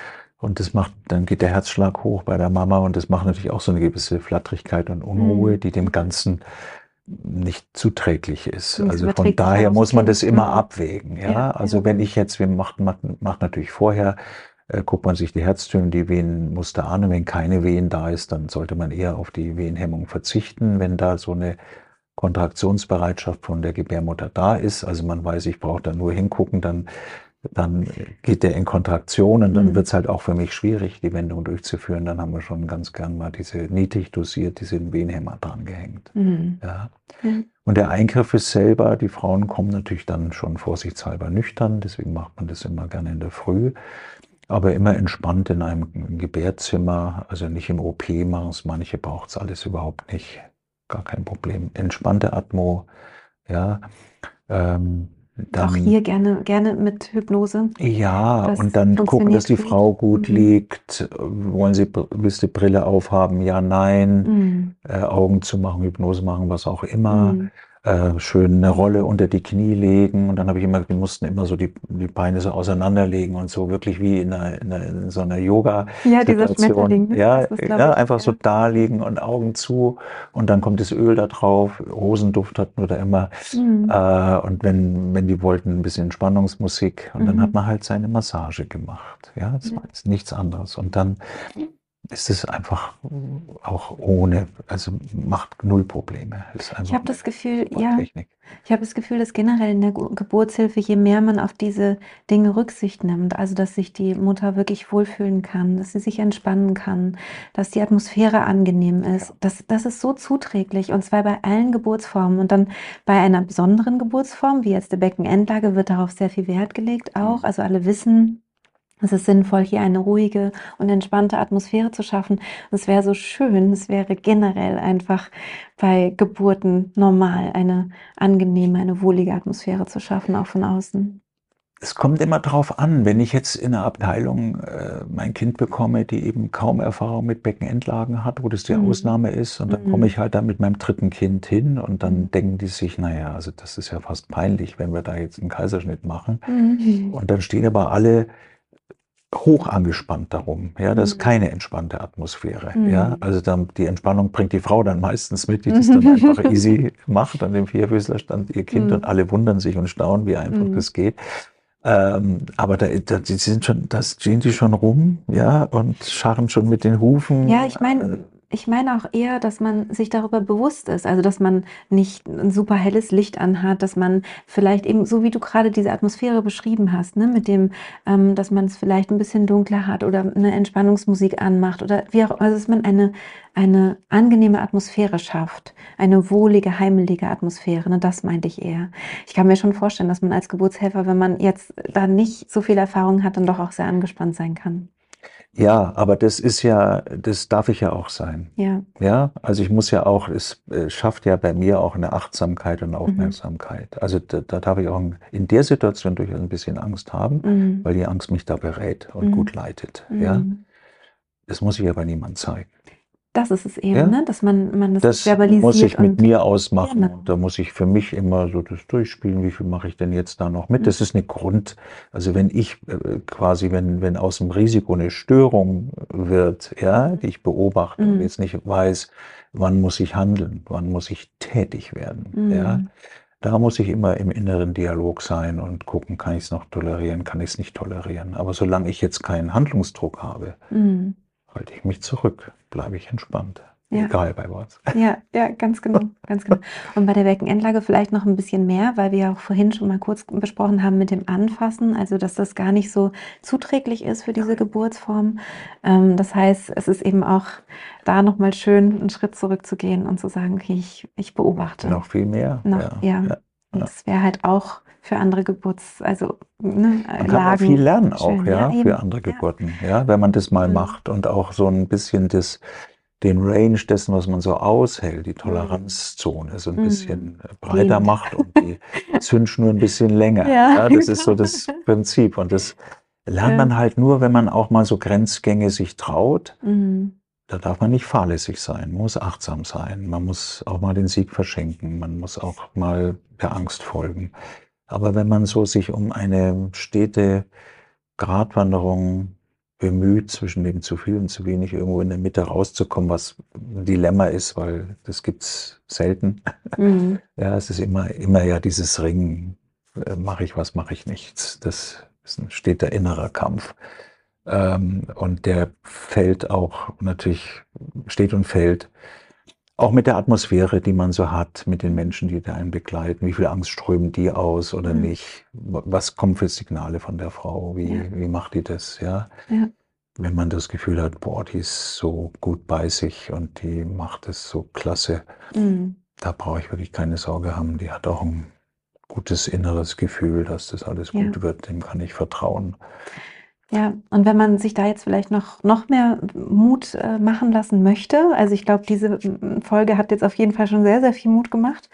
Und das macht, dann geht der Herzschlag hoch bei der Mama und das macht natürlich auch so eine gewisse Flatterigkeit und Unruhe, Mhm. die dem Ganzen nicht zuträglich ist. Das Also von überträgt sich auch daher aufs muss man das Kind. immer Mhm. abwägen. Ja, Ja, also ja. wenn ich jetzt, wir macht, macht, macht natürlich vorher, äh, guckt man sich die Herztöne, die Venenmuster an und wenn keine Wehen da ist, dann sollte man eher auf die Wehenhemmung verzichten, wenn da so eine Kontraktionsbereitschaft von der Gebärmutter da ist. Also man weiß, ich brauche da nur hingucken, dann dann geht der in Kontraktion und dann Mhm. wird es halt auch für mich schwierig, die Wendung durchzuführen. Dann haben wir schon ganz gern mal diese niedrig dosiert, diese Wehenhämmer dran gehängt. Mhm. Ja. Ja. Und der Eingriff ist selber, die Frauen kommen natürlich dann schon vorsichtshalber nüchtern, deswegen macht man das immer gerne in der Früh, aber immer entspannt in einem Gebärzimmer, also nicht im O P machen es, manche braucht es alles überhaupt nicht, gar kein Problem. Entspannte Atmo, ja, ähm, Auch dann hier gerne, gerne mit Hypnose. ja, Das und dann gucken, dass funktioniert die gut. Frau gut Mhm. liegt. Wollen Sie, willst du Brille aufhaben? Ja, nein. Mhm. Äh, Augen zu machen, Hypnose machen, was auch immer. Mhm. Äh, schön eine Rolle unter die Knie legen. Und dann habe ich immer, die mussten immer so die, die Beine so auseinanderlegen und so wirklich wie in, einer, in, einer, in so einer Ja, dieser Yoga-Situation. Schmetterling, ne? Ja, Das ist, glaube ja, ich, einfach so ja. da liegen und Augen zu. Und dann kommt das Öl da drauf. Rosenduft hatten wir da immer. Mhm. Äh, und wenn, wenn die wollten, ein bisschen Entspannungsmusik. Und dann hat Mhm. man halt seine Massage gemacht. Ja, das war jetzt nichts anderes. Und dann ist es einfach auch ohne, also macht null Probleme. Ist Ich einfach habe eine das Gefühl, super ja, Technik. ich habe das Gefühl, dass generell in der Ge- Geburtshilfe, je mehr man auf diese Dinge Rücksicht nimmt, also dass sich die Mutter wirklich wohlfühlen kann, dass sie sich entspannen kann, dass die Atmosphäre angenehm ist, Ja. das, das ist so zuträglich und zwar bei allen Geburtsformen. Und dann bei einer besonderen Geburtsform, wie jetzt der Beckenendlage, wird darauf sehr viel Wert gelegt auch. Mhm. Also alle wissen, es ist sinnvoll, hier eine ruhige und entspannte Atmosphäre zu schaffen. Es wäre so schön, es wäre generell einfach bei Geburten normal, eine angenehme, eine wohlige Atmosphäre zu schaffen, auch von außen. Es kommt immer drauf an, wenn ich jetzt in einer Abteilung äh, mein Kind bekomme, die eben kaum Erfahrung mit Beckenendlagen hat, wo das die Mhm. Ausnahme ist, und dann komme Mhm. ich halt da mit meinem dritten Kind hin und Mhm. dann denken die sich, naja, also das ist ja fast peinlich, wenn wir da jetzt einen Kaiserschnitt machen. Mhm. Und dann stehen aber alle hoch angespannt darum. Ja, das ist keine entspannte Atmosphäre. Ja, Mhm. also dann, die Entspannung bringt die Frau dann meistens mit, die das dann einfach Mhm. easy macht an dem Vierfüßlerstand ihr Kind und Mhm. alle wundern sich und staunen, wie einfach Mhm. das geht. Ähm, aber da, da die sind schon, das stehen die schon rum, ja, und scharren schon mit den Ja, Hufen. ich meine, ich meine auch eher, dass man sich darüber bewusst ist, also dass man nicht ein super helles Licht anhat, dass man vielleicht eben, so wie du gerade diese Atmosphäre beschrieben hast, ne, mit dem, ähm, dass man es vielleicht ein bisschen dunkler hat oder eine Entspannungsmusik anmacht oder wie auch, also dass man eine, eine angenehme Atmosphäre schafft, eine wohlige, heimelige Atmosphäre, ne, das meinte ich eher. Ich kann mir schon vorstellen, dass man als Geburtshelfer, wenn man jetzt da nicht so viel Erfahrung hat, dann doch auch sehr angespannt sein kann. Ja, aber das ist ja, das darf ich ja auch sein. Ja. Ja, also ich muss ja auch, es äh, schafft ja bei mir auch eine Achtsamkeit und Mhm. Aufmerksamkeit. Also da, da darf ich auch in der Situation durchaus ein bisschen Angst haben, Mhm. weil die Angst mich da berät und Mhm. gut leitet. Mhm. Ja, das muss ich aber niemand zeigen. Das ist es eben, Ja, ne? Dass man, man das das muss verbalisiert ich mit und mir ausmachen genau. und da muss ich für mich immer so das durchspielen, wie viel mache ich denn jetzt da noch mit. Das ist eine Grund, also wenn ich äh, quasi, wenn, wenn aus dem Risiko eine Störung wird, ja, die ich beobachte und Mhm. jetzt nicht weiß, wann muss ich handeln, wann muss ich tätig werden, ja, Mhm. da muss ich immer im inneren Dialog sein und gucken, kann ich es noch tolerieren, kann ich es nicht tolerieren. Aber solange ich jetzt keinen Handlungsdruck habe, Mhm. halte ich mich zurück, bleibe ich entspannt. Ja. Egal bei was. Ja, ja, ganz genau, ganz genau. Und bei der Beckenendlage vielleicht noch ein bisschen mehr, weil wir ja auch vorhin schon mal kurz besprochen haben mit dem Anfassen, also dass das gar nicht so zuträglich ist für diese Geburtsform. Ähm, das heißt, es ist eben auch da nochmal schön, einen Schritt zurückzugehen und zu sagen, okay, ich, ich beobachte. Noch viel mehr. Noch, Ja, ja. ja, Und ja. das wäre halt auch für andere Geburts-, also ne, Man kann auch viel Lagen lernen auch, schön. Ja, ja, eben. für andere Ja. Geburten, ja, wenn man das mal Mhm. macht und auch so ein bisschen das, den Range dessen, was man so aushält, die Toleranzzone so ein bisschen breiter Dehnt. macht und die Zündschnur ein bisschen länger. Ja, Ja, das ist so genau. das Prinzip. Und das lernt Ja. man halt nur, wenn man auch mal so Grenzgänge sich traut. Mhm. Da darf man nicht fahrlässig sein, man muss achtsam sein, man muss auch mal den Sieg verschenken, man muss auch mal der Angst folgen. Aber wenn man so sich um eine stete Gratwanderung bemüht, zwischen dem zu viel und zu wenig irgendwo in der Mitte rauszukommen, was ein Dilemma ist, weil das gibt's selten. Mhm. Ja, es ist immer, immer ja dieses Ringen, äh, mache ich was, mache ich nichts. Das ist ein steter innerer Kampf. Ähm, und der fällt auch natürlich, steht und fällt auch mit der Atmosphäre, die man so hat, mit den Menschen, die da einen begleiten. Wie viel Angst strömen die aus oder Mhm. nicht? Was kommen für Signale von der Frau? Wie, Ja. wie macht die das? Ja? Ja. Wenn man das Gefühl hat, boah, die ist so gut bei sich und die macht es so klasse, Mhm. da brauche ich wirklich keine Sorge haben. Die hat auch ein gutes inneres Gefühl, dass das alles Ja. gut wird. Dem kann ich vertrauen. Ja, und wenn man sich da jetzt vielleicht noch, noch mehr Mut äh, machen lassen möchte, also ich glaube, diese mm, Folge hat jetzt auf jeden Fall schon sehr, sehr viel Mut gemacht,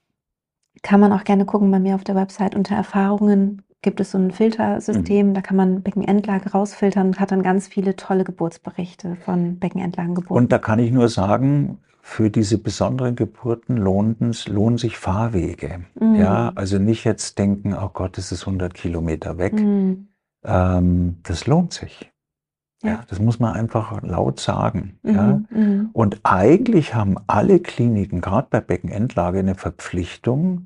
kann man auch gerne gucken bei mir auf der Website unter Erfahrungen gibt es so ein Filtersystem, Mhm. da kann man Beckenendlage rausfiltern und hat dann ganz viele tolle Geburtsberichte von Beckenendlagengeburten. Und da kann ich nur sagen, für diese besonderen Geburten lohnen, lohnen sich Fahrwege. Mhm. Ja, also nicht jetzt denken, oh Gott, das ist hundert Kilometer weg. Mhm. Ähm, das lohnt sich. Ja. Ja. Das muss man einfach laut sagen. Mhm. Ja. Mhm. Und eigentlich haben alle Kliniken, gerade bei Beckenendlage, eine Verpflichtung,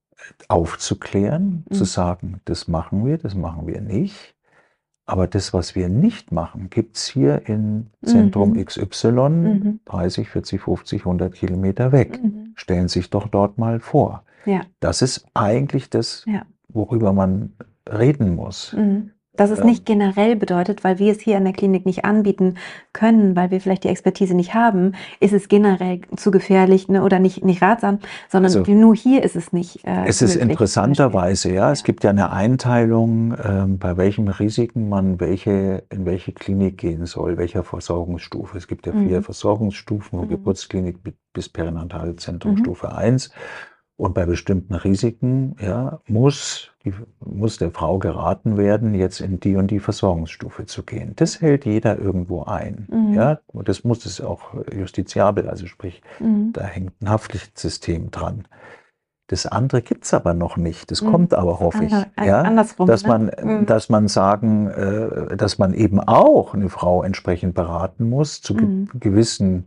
aufzuklären, Mhm. zu sagen, das machen wir, das machen wir nicht. Aber das, was wir nicht machen, gibt's hier in Zentrum Mhm. X Y Mhm. dreißig, vierzig, fünfzig, hundert Kilometer weg. Mhm. Stellen Sie sich doch dort mal vor. Ja. Das ist eigentlich das, Ja. worüber man reden muss. Mhm. Dass es Ähm, nicht generell bedeutet, weil wir es hier in der Klinik nicht anbieten können, weil wir vielleicht die Expertise nicht haben, ist es generell zu gefährlich, ne, oder nicht, nicht ratsam, sondern Also, nur hier ist es nicht äh, es ist möglich, interessanterweise, ja, es Ja. gibt ja eine Einteilung, ähm, bei welchen Risiken man welche, in welche Klinik gehen soll, welcher Versorgungsstufe. Es gibt ja vier Mhm. Versorgungsstufen, von Mhm. Geburtsklinik bi- bis Perinatallzentrum Mhm. Stufe eins. Und bei bestimmten Risiken, ja, muss, die, muss der Frau geraten werden, jetzt in die und die Versorgungsstufe zu gehen. Das hält jeder irgendwo ein. Mhm. Ja, und das muss es auch justiziabel, also sprich, Mhm. da hängt ein Haftpflichtsystem dran. Das andere gibt's aber noch nicht. Das Mhm. kommt aber, hoffe ich, Ander- ja, andersrum, dass ne? man, Mhm. dass man sagen, äh, dass man eben auch eine Frau entsprechend beraten muss zu ge Mhm. gewissen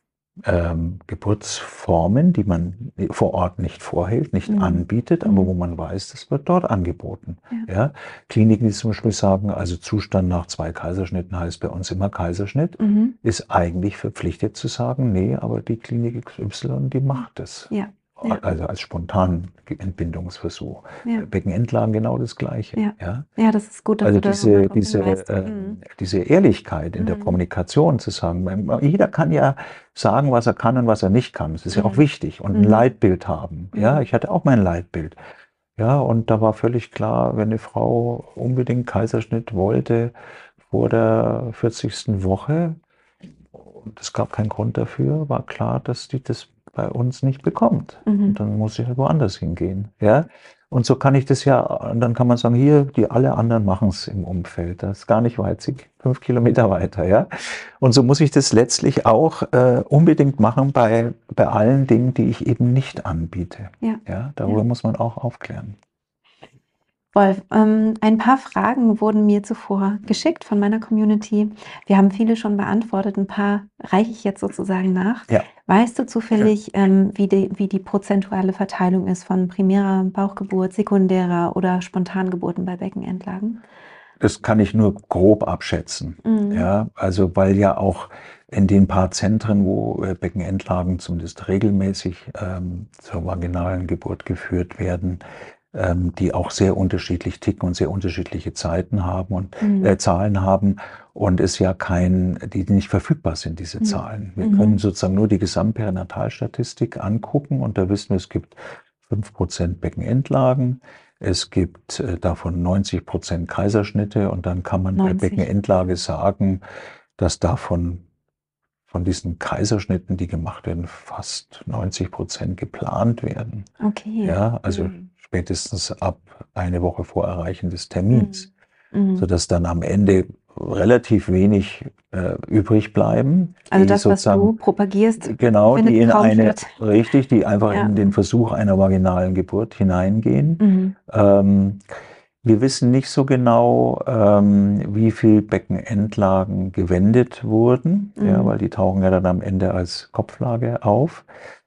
ähm, Geburtsformen, die man vor Ort nicht vorhält, nicht Mhm. anbietet, aber Mhm. wo man weiß, das wird dort angeboten. Ja. Ja? Kliniken, die zum Beispiel sagen, also Zustand nach zwei Kaiserschnitten heißt bei uns immer Kaiserschnitt, Mhm. ist eigentlich verpflichtet zu sagen, nee, aber die Klinik X Y, die macht es. Ja. Ja. Also als spontanen Entbindungsversuch. Ja. Beckenendlagen genau das Gleiche. Ja. Ja? Ja, das ist gut, dass Also du da nochmal diese, drauf diese, hinweist. äh, Mhm. diese Ehrlichkeit in der Mhm. Kommunikation zu sagen, man- jeder kann ja sagen, was er kann und was er nicht kann. Das ist ja auch Mhm. wichtig. Und ein Mhm. Leitbild haben. Ja, Mhm. ich hatte auch mein Leitbild. Ja, und da war völlig klar, wenn eine Frau unbedingt Kaiserschnitt wollte vor der vierzigsten Woche, und es gab keinen Grund dafür, war klar, dass die das bei uns nicht bekommt. Mhm. Und dann muss ich halt woanders hingehen. Ja? Und so kann ich das ja, und dann kann man sagen, hier, die alle anderen machen es im Umfeld. Das ist gar nicht weit, fünf Kilometer weiter. Ja? Und so muss ich das letztlich auch äh, unbedingt machen bei, bei allen Dingen, die ich eben nicht anbiete. Ja. Ja? Darüber Ja. muss man auch aufklären. Wolf, ähm, ein paar Fragen wurden mir zuvor geschickt von meiner Community. Wir haben viele schon beantwortet, ein paar reiche ich jetzt sozusagen nach. Ja. Weißt du zufällig, ähm, wie, die, wie die prozentuale Verteilung ist von primärer Bauchgeburt, sekundärer oder Spontangeburten bei Beckenendlagen? Das kann ich nur grob abschätzen. Mhm. Ja, also weil ja auch in den paar Zentren, wo äh, Beckenendlagen zumindest regelmäßig ähm, zur vaginalen Geburt geführt werden, ähm, die auch sehr unterschiedlich ticken und sehr unterschiedliche Zeiten haben und Mhm. äh, Zahlen haben und es ja kein, die nicht verfügbar sind, diese Mhm. Zahlen. Wir Mhm. können sozusagen nur die Gesamtperinatalstatistik angucken und da wissen wir, es gibt fünf Prozent Beckenendlagen. Es gibt äh, davon neunzig Prozent Kaiserschnitte und dann kann man bei neunzig. Beckenendlage sagen, dass davon von diesen Kaiserschnitten, die gemacht werden, fast neunzig Prozent geplant werden. Okay. Ja, also Mhm. spätestens ab eine Woche vor Erreichen des Termins, Mhm. sodass dann am Ende relativ wenig äh, übrig bleiben. Also die das, was du propagierst, genau, findet die in kaum eine, statt. richtig, die einfach Ja. in den Versuch einer vaginalen Geburt hineingehen. Mhm. Ähm, wir wissen nicht so genau, ähm, wie viel Beckenendlagen gewendet wurden, Mhm. ja, weil die tauchen ja dann am Ende als Kopflage auf.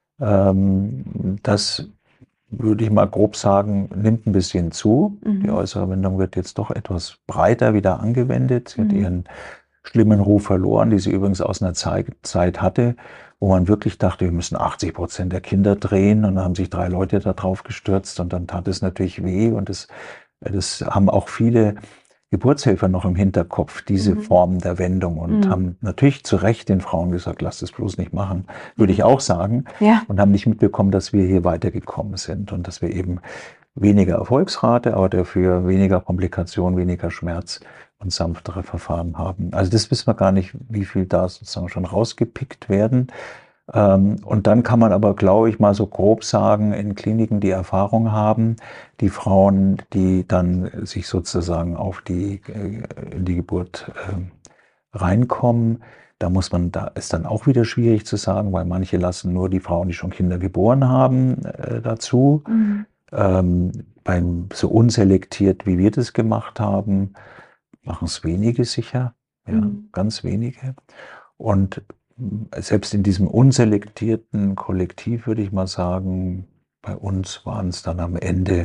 Ähm, das würde ich mal grob sagen, nimmt ein bisschen zu. Mhm. Die äußere Windung wird jetzt doch etwas breiter wieder angewendet. Sie hat Mhm. ihren schlimmen Ruf verloren, die sie übrigens aus einer Zeit, Zeit hatte, wo man wirklich dachte, wir müssen achtzig Prozent der Kinder drehen, und dann haben sich drei Leute da drauf gestürzt und dann tat es natürlich weh, und das, das haben auch viele Geburtshelfer noch im Hinterkopf, diese Mhm. Form der Wendung, und Mhm. haben natürlich zu Recht den Frauen gesagt, lasst es bloß nicht machen, würde ich auch sagen, Ja. und haben nicht mitbekommen, dass wir hier weitergekommen sind und dass wir eben weniger Erfolgsrate, aber dafür weniger Komplikationen, weniger Schmerz und sanftere Verfahren haben. Also das wissen wir gar nicht, wie viel da sozusagen schon rausgepickt werden. Und dann kann man aber, glaube ich, mal so grob sagen, in Kliniken, die Erfahrung haben, die Frauen, die dann sich sozusagen auf die, in die Geburt reinkommen, da muss man, da ist dann auch wieder schwierig zu sagen, weil manche lassen nur die Frauen, die schon Kinder geboren haben, dazu. Mhm. Ähm, beim, so unselektiert, wie wir das gemacht haben, machen es wenige sicher, ja, Mhm. ganz wenige. Und selbst in diesem unselektierten Kollektiv würde ich mal sagen, bei uns waren es dann am Ende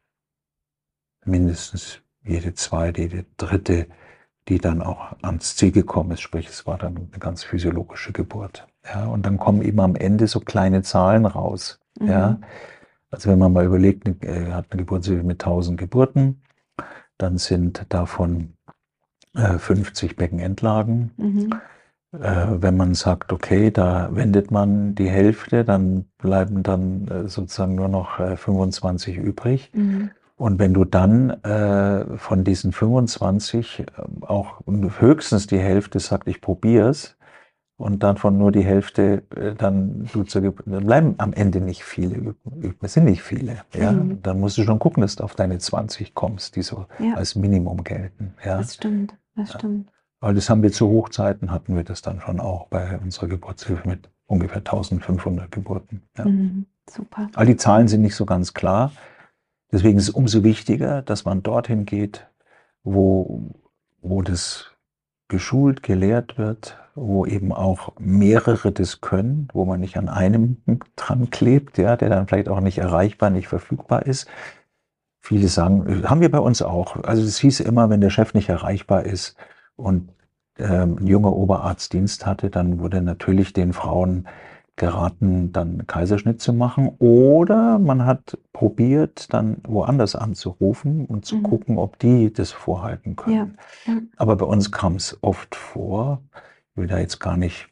mindestens jede zweite, jede dritte, die dann auch ans Ziel gekommen ist. Sprich, es war dann eine ganz physiologische Geburt. Ja, und dann kommen eben am Ende so kleine Zahlen raus. Mhm. Ja. Also wenn man mal überlegt, er hat eine Geburtshilfe mit tausend Geburten, dann sind davon äh, fünfzig Beckenendlagen. Mhm. Äh, wenn man sagt, okay, da wendet man die Hälfte, dann bleiben dann äh, sozusagen nur noch äh, fünfundzwanzig übrig. Mhm. Und wenn du dann äh, von diesen fünfundzwanzig äh, auch höchstens die Hälfte sagt, ich probier's, und dann von nur die Hälfte, dann, du zur Geburt, dann bleiben am Ende nicht viele, es sind nicht viele. Ja? Mhm. Dann musst du schon gucken, dass du auf deine zwanzig kommst, die so ja. als Minimum gelten. Ja? Das stimmt, das stimmt. Ja. Weil das haben wir zu Hochzeiten, hatten wir das dann schon auch bei unserer Geburtshilfe mit ungefähr eintausendfünfhundert Geburten. Ja. Mhm. Super. All die Zahlen sind nicht so ganz klar. Deswegen ist es umso wichtiger, dass man dorthin geht, wo, wo das geschult, gelehrt wird, wo eben auch mehrere das können, wo man nicht an einem dran klebt, ja, der dann vielleicht auch nicht erreichbar, nicht verfügbar ist. Viele sagen, haben wir bei uns auch. Also es hieß immer, wenn der Chef nicht erreichbar ist und ähm, ein junger Oberarzt Dienst hatte, dann wurde natürlich den Frauen geraten, dann Kaiserschnitt zu machen, oder man hat probiert, dann woanders anzurufen und zu mhm. gucken, ob die das vorhalten können. Ja. Ja. Aber bei uns kam es oft vor, ich will da jetzt gar nicht,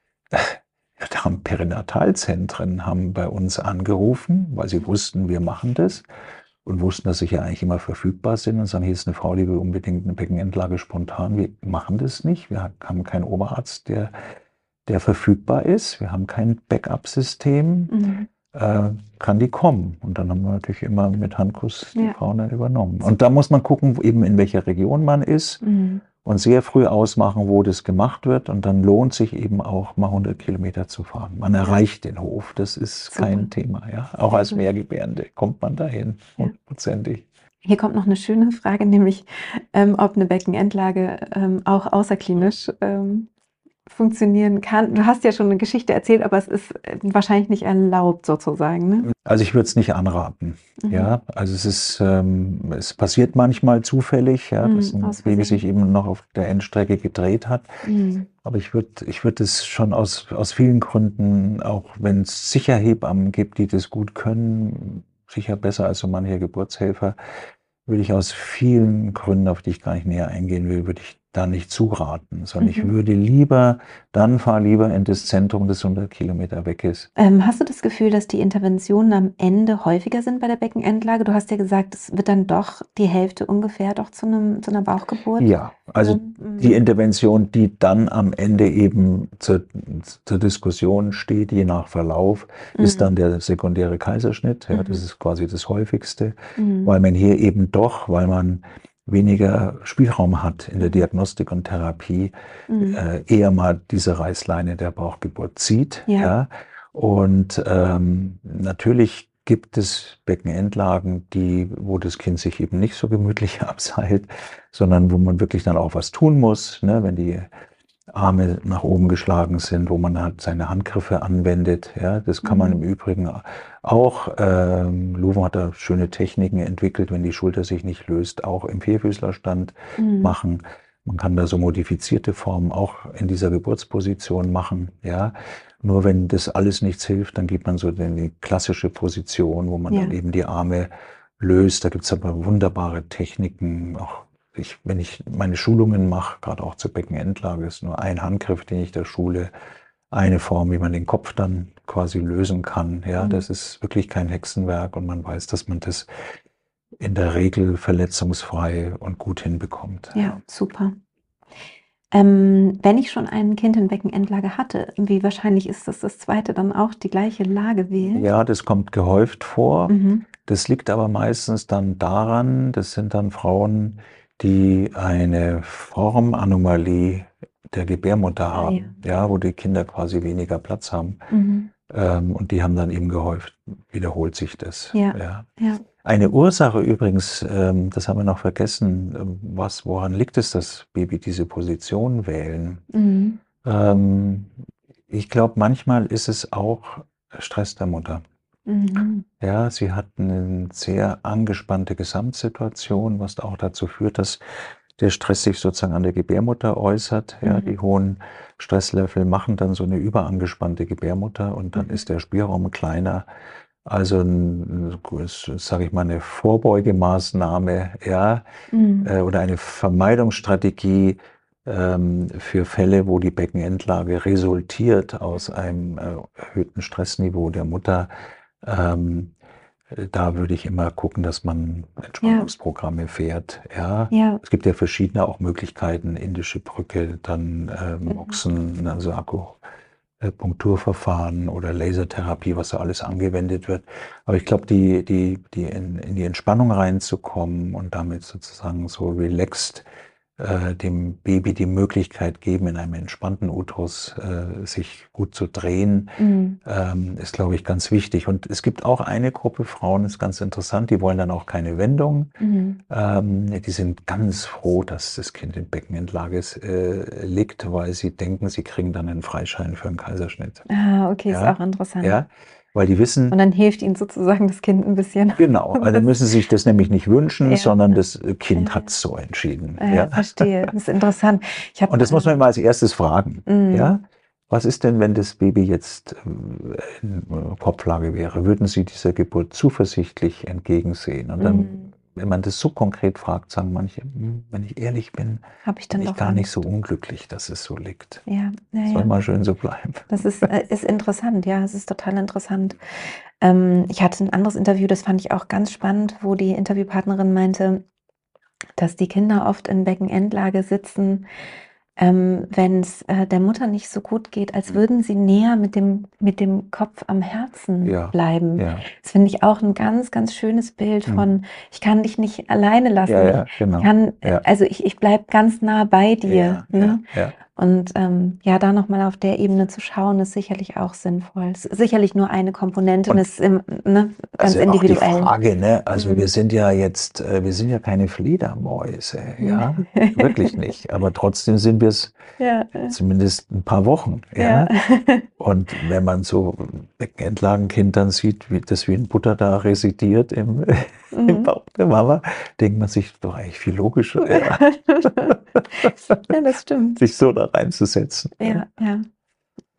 da haben Perinatalzentren haben bei uns angerufen, weil sie wussten, wir machen das, und wussten, dass sie ja eigentlich immer verfügbar sind, und sagen, hier ist eine Frau, die will unbedingt eine Beckenendlage spontan, wir machen das nicht, wir haben keinen Oberarzt, der der verfügbar ist, wir haben kein Backup-System, mhm. äh, kann die kommen. Und dann haben wir natürlich immer mit Handkuss die ja. Frauen dann übernommen. Und da muss man gucken, eben in welcher Region man ist, mhm. und sehr früh ausmachen, wo das gemacht wird. Und dann lohnt sich eben auch mal hundert Kilometer zu fahren. Man erreicht den Hof, das ist Super. Kein Thema. Ja? Auch als Mehrgebärende kommt man dahin, hundertprozentig. Ja. Hier kommt noch eine schöne Frage, nämlich ähm, ob eine Beckenendlage ähm, auch außerklinisch ähm, funktionieren kann. Du hast ja schon eine Geschichte erzählt, aber es ist wahrscheinlich nicht erlaubt sozusagen, ne? Also ich würde es nicht anraten. Mhm. Ja, also es ist, ähm, es passiert manchmal zufällig, ja, dass ein Baby sich eben noch auf der Endstrecke gedreht hat. Mhm. Aber ich würde, ich würde es schon aus aus vielen Gründen, auch wenn es sicher Hebammen gibt, die das gut können, sicher besser als so mancher Geburtshelfer, würde ich aus vielen Gründen, auf die ich gar nicht näher eingehen will, würde ich da nicht zuraten, sondern Mhm. ich würde lieber, dann fahr lieber in das Zentrum, das hundert Kilometer weg ist. Ähm, hast du das Gefühl, dass die Interventionen am Ende häufiger sind bei der Beckenendlage? Du hast ja gesagt, es wird dann doch die Hälfte ungefähr doch zu einem, zu einer Bauchgeburt. Ja, also Ähm, die Intervention, die dann am Ende eben zur, zur Diskussion steht, je nach Verlauf, ist dann der sekundäre Kaiserschnitt. Ja, das Mhm. ist quasi das häufigste, Mhm. weil man hier eben doch, weil man weniger Spielraum hat in der Diagnostik und Therapie, Mhm. äh, eher mal diese Reißleine der Bauchgeburt zieht. Ja. Ja. Und ähm, natürlich gibt es Beckenendlagen, die, wo das Kind sich eben nicht so gemütlich abseilt, sondern wo man wirklich dann auch was tun muss, ne, wenn die Arme nach oben geschlagen sind, wo man halt seine Handgriffe anwendet. Ja, das kann man im Übrigen auch. Ähm, Luven hat da schöne Techniken entwickelt, wenn die Schulter sich nicht löst, auch im Vierfüßlerstand Mhm. machen. Man kann da so modifizierte Formen auch in dieser Geburtsposition machen. Ja, nur wenn das alles nichts hilft, dann gibt man so die klassische Position, wo man Ja. dann eben die Arme löst. Da gibt es aber wunderbare Techniken, auch Ich, wenn ich meine Schulungen mache, gerade auch zur Beckenendlage, ist nur ein Handgriff, den ich da schule, eine Form, wie man den Kopf dann quasi lösen kann. Ja, Mhm. das ist wirklich kein Hexenwerk und man weiß, dass man das in der Regel verletzungsfrei und gut hinbekommt. Ja, super. Ähm, wenn ich schon ein Kind in Beckenendlage hatte, wie wahrscheinlich ist, dass das zweite dann auch die gleiche Lage wählt? Ja, das kommt gehäuft vor. Mhm. Das liegt aber meistens dann daran, das sind dann Frauen, die eine Formanomalie der Gebärmutter Ah, haben, ja, wo die Kinder quasi weniger Platz haben. Mhm. Ähm, und die haben dann eben gehäuft, wiederholt sich das. Ja. Ja. Ja. Eine Ursache übrigens, ähm, das haben wir noch vergessen, ähm, was, woran liegt es, dass Baby diese Position wählen? Mhm. Ähm, ich glaube, manchmal ist es auch Stress der Mutter. Mhm. Ja, sie hat eine sehr angespannte Gesamtsituation, was auch dazu führt, dass der Stress sich sozusagen an der Gebärmutter äußert. Ja, Mhm. die hohen Stresslevel machen dann so eine überangespannte Gebärmutter und dann Mhm. ist der Spielraum kleiner. Also, sage ich mal, eine Vorbeugemaßnahme, ja, Mhm. äh, oder eine Vermeidungsstrategie ähm, für Fälle, wo die Beckenendlage resultiert aus einem äh, erhöhten Stressniveau der Mutter. Ähm, da würde ich immer gucken, dass man Entspannungsprogramme fährt. Ja. Ja. Es gibt ja verschiedene auch Möglichkeiten, indische Brücke, dann äh, Moxen, also Akupunkturverfahren oder Lasertherapie, was da alles angewendet wird. Aber ich glaube, die, die, die in, in die Entspannung reinzukommen und damit sozusagen so relaxed äh, dem Baby die Möglichkeit geben, in einem entspannten Uterus äh, sich gut zu drehen, Mhm. ähm, ist, glaube ich, ganz wichtig. Und es gibt auch eine Gruppe Frauen, ist ganz interessant, die wollen dann auch keine Wendung. Mhm. Ähm, die sind ganz froh, dass das Kind in Beckenendlage äh, liegt, weil sie denken, sie kriegen dann einen Freischein für einen Kaiserschnitt. Ah, okay, ist Ja, auch interessant. ja, weil die wissen, Und dann hilft ihnen sozusagen das Kind ein bisschen. genau, also dann müssen sie sich das nämlich nicht wünschen, Ja. sondern das Kind Ja. hat es so entschieden. Ja, Ja. verstehe. Das ist interessant. Ich hab, Und das muss man ähm, immer als erstes fragen. Mhm. Ja? Was ist denn, wenn das Baby jetzt äh, in äh, Kopflage wäre? Würden Sie dieser Geburt zuversichtlich entgegensehen? Und dann, Mhm. wenn man das so konkret fragt, sagen manche, "Hm, wenn ich ehrlich bin, Habe ich dann bin ich doch gar nicht Angst. so unglücklich, dass es so liegt. Ja, ja, Soll ja. mal schön so bleiben." Das ist, äh, ist interessant, ja, es ist total interessant. Ähm, ich hatte ein anderes Interview, das fand ich auch ganz spannend, wo die Interviewpartnerin meinte, dass die Kinder oft in Beckenendlage sitzen, ähm, wenn es äh, der Mutter nicht so gut geht, als würden sie näher mit dem, mit dem Kopf am Herzen Ja, bleiben. ja. Das finde ich auch ein ganz, ganz schönes Bild Mhm. von, ich kann dich nicht alleine lassen. Ja, Ich ja, genau. kann, Ja. also ich, ich bleibe ganz nah bei dir. Ja, Ne? ja, ja. Und ähm, ja, da nochmal auf der Ebene zu schauen, ist sicherlich auch sinnvoll. Es ist sicherlich nur eine Komponente und Und ist im, ne, ganz Also auch die individuell. Frage, ne? Also Mhm. wir sind ja jetzt, äh, wir sind ja keine Fledermäuse, ja, wirklich nicht. Aber trotzdem sind wir es Ja, zumindest ein paar Wochen, ja. ja. Und wenn man so Beckenendlagenkind dann sieht, wie das wie ein Butter da residiert im, im Mhm. Bauch der Mama, denkt man sich doch eigentlich viel logischer, ja, Ja, das stimmt. sich so da reinzusetzen. Ja, ja.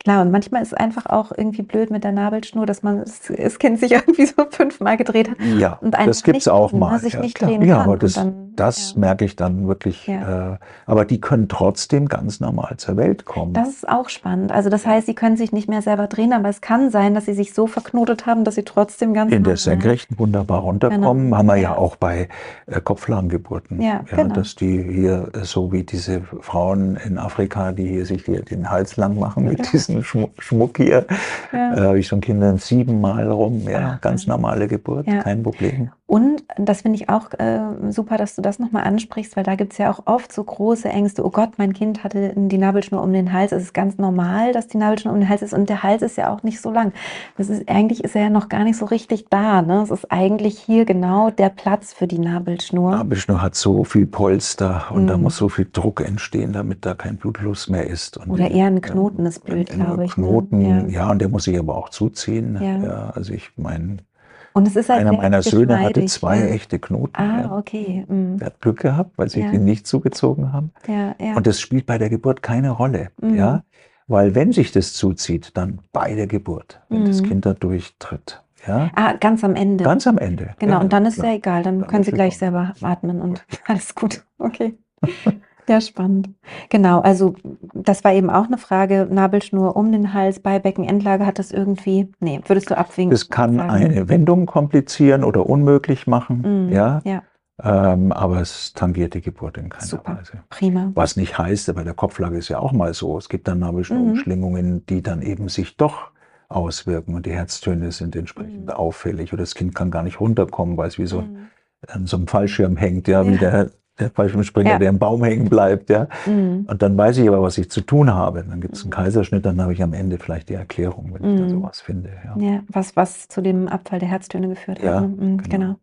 Klar, und manchmal ist es einfach auch irgendwie blöd mit der Nabelschnur, dass man das, das Kind sich irgendwie so fünfmal gedreht hat. Ja, und einfach das gibt's nicht auch drehen, mal. ne, sich Ja, nicht klar. drehen Ja, kann. aber das, und dann, das ja. merke ich dann wirklich. Ja. Äh, aber die können trotzdem ganz normal zur Welt kommen. Das ist auch spannend. Also das heißt, sie können sich nicht mehr selber drehen, aber es kann sein, dass sie sich so verknotet haben, dass sie trotzdem ganz In der normal Senkrechten wunderbar runterkommen, Genau. haben wir Ja. ja auch bei äh, Kopflagengeburten. Ja, Ja, genau. dass die hier, äh, so wie diese Frauen in Afrika, die hier sich hier den Hals lang machen mit Ja. diesem Schmuck, Schmuck hier, Ja. äh, habe ich schon Kindern siebenmal rum. Ja, Ach, ganz normale Geburt, Ja. kein Problem. Und das finde ich auch äh, super, dass du das nochmal ansprichst, weil da gibt es ja auch oft so große Ängste. Oh Gott, mein Kind hatte die Nabelschnur um den Hals. Es ist ganz normal, dass die Nabelschnur um den Hals ist und der Hals ist ja auch nicht so lang. Das ist, eigentlich ist er ja noch gar nicht so richtig da. Ne? Es ist eigentlich hier genau der Platz für die Nabelschnur. Die Nabelschnur hat so viel Polster und Mm. da muss so viel Druck entstehen, damit da kein Blutfluss mehr ist. Und Oder die, eher ein Knoten ist blöd, ein glaube ich. Knoten, Ne? ja. ja, und der muss sich aber auch zuziehen. Ja. Ja, also ich meine, Und es ist halt einer sehr meiner Söhne hatte geschmeidig, zwei ja. echte Knoten. Ah, ja. okay. Mm. Der hat Glück gehabt, weil sich Ja. die nicht zugezogen haben. Ja, ja. Und das spielt bei der Geburt keine Rolle. Mhm. Ja? Weil wenn sich das zuzieht, dann bei der Geburt, wenn das Mhm. Kind da durchtritt. Ja? Ah, ganz am Ende. Ganz am Ende. Genau, ja, und dann ist klar. ja egal, dann, Dann können ist sie gleich egal. selber atmen und alles gut. Okay. Ja, spannend. Genau, also das war eben auch eine Frage, Nabelschnur um den Hals bei Beckenendlage, hat das irgendwie, nee, würdest du abwinken? Das kann sagen? eine Wendung komplizieren oder unmöglich machen. Mhm. Ja? Ja, Ähm, aber es tangiert die Geburt in keiner super, Weise. prima. Was nicht heißt, bei der Kopflage ist ja auch mal so, es gibt dann Nabelschnurumschlingungen, die dann eben sich doch auswirken und die Herztöne sind entsprechend Mhm. auffällig oder das Kind kann gar nicht runterkommen, weil es wie so Mhm. an so einem Fallschirm hängt, ja, wie Ja. der, der Fallschirmspringer, Ja. der im Baum hängen bleibt, ja. Mhm. Und dann weiß ich aber, was ich zu tun habe. Dann gibt es einen Mhm. Kaiserschnitt, dann habe ich am Ende vielleicht die Erklärung, wenn ich da Mhm. sowas finde. Ja. Ja, was, was zu dem Abfall der Herztöne geführt Ja, hat. Ne? Mhm, genau. genau.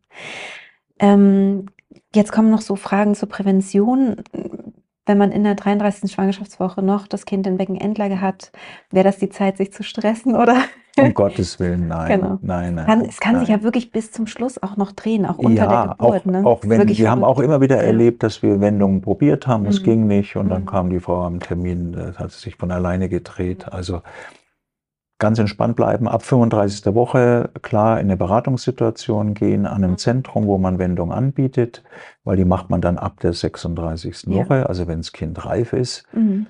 Ähm, jetzt kommen noch so Fragen zur Prävention. Wenn man in der dreiunddreißigsten Schwangerschaftswoche noch das Kind in Beckenendlage hat, wäre das die Zeit, sich zu stressen, oder? Um Gottes Willen, nein, Genau. nein, nein. Kann, es kann sich nein. ja wirklich bis zum Schluss auch noch drehen, auch unter der Ja, Geburt. auch, Ne? auch Das ist wenn, wirklich wir haben verrückt. auch immer wieder Ja. erlebt, dass wir Wendungen probiert haben, es Mhm. ging nicht und dann Mhm. kam die Frau am Termin, das hat sich von alleine gedreht. Also ganz entspannt bleiben, ab fünfunddreißigster Woche klar in eine Beratungssituation gehen, an einem Mhm. Zentrum, wo man Wendung anbietet, weil die macht man dann ab der sechsunddreißigsten Ja. Woche, also wenn das Kind reif ist. Mhm.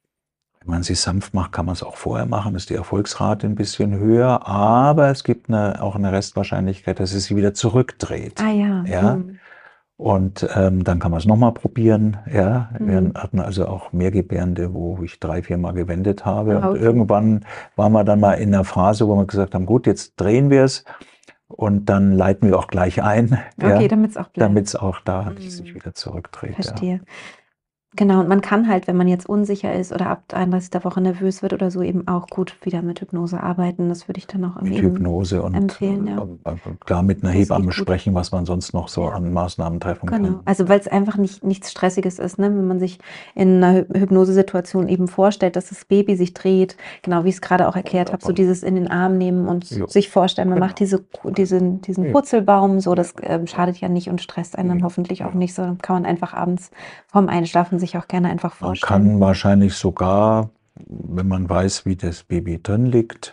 Wenn man sie sanft macht, kann man es auch vorher machen, ist die Erfolgsrate ein bisschen höher, aber es gibt eine, auch eine Restwahrscheinlichkeit, dass es sie wieder zurückdreht. Ah ja. Ja? Mhm. Und ähm, dann kann man es nochmal probieren. Ja? Wir Mhm. hatten also auch Mehrgebärende, wo ich drei, vier Mal gewendet habe. Ah, Und okay. irgendwann waren wir dann mal in einer Phase, wo wir gesagt haben, gut, jetzt drehen wir es und dann leiten wir auch gleich ein, Okay, ja? damit es auch bleibt. damit es auch da Mhm. sich wieder zurückdreht. Verstehe. Genau, und man kann halt, wenn man jetzt unsicher ist oder ab einunddreißigster Woche nervös wird oder so, eben auch gut wieder mit Hypnose arbeiten. Das würde ich dann auch Mit eben Hypnose und empfehlen, ja. äh, klar mit einer Das geht Hebamme gut. sprechen, was man sonst noch so Ja. an Maßnahmen treffen Genau, kann. also weil es einfach nicht nichts Stressiges ist, ne? Wenn man sich in einer Hy- Hypnosesituation eben vorstellt, dass das Baby sich dreht, genau wie ich es gerade auch erklärt habe, so Wunderbar. dieses in den Arm nehmen und Jo. sich vorstellen, man Genau. macht diese, diesen, diesen Ja. Purzelbaum, so das ähm, schadet ja nicht und stresst einen dann Ja. hoffentlich auch Ja. nicht, sondern kann man einfach abends vorm Einschlafen sich auch gerne einfach Man vorstellen. kann wahrscheinlich sogar, wenn man weiß, wie das Baby drin liegt,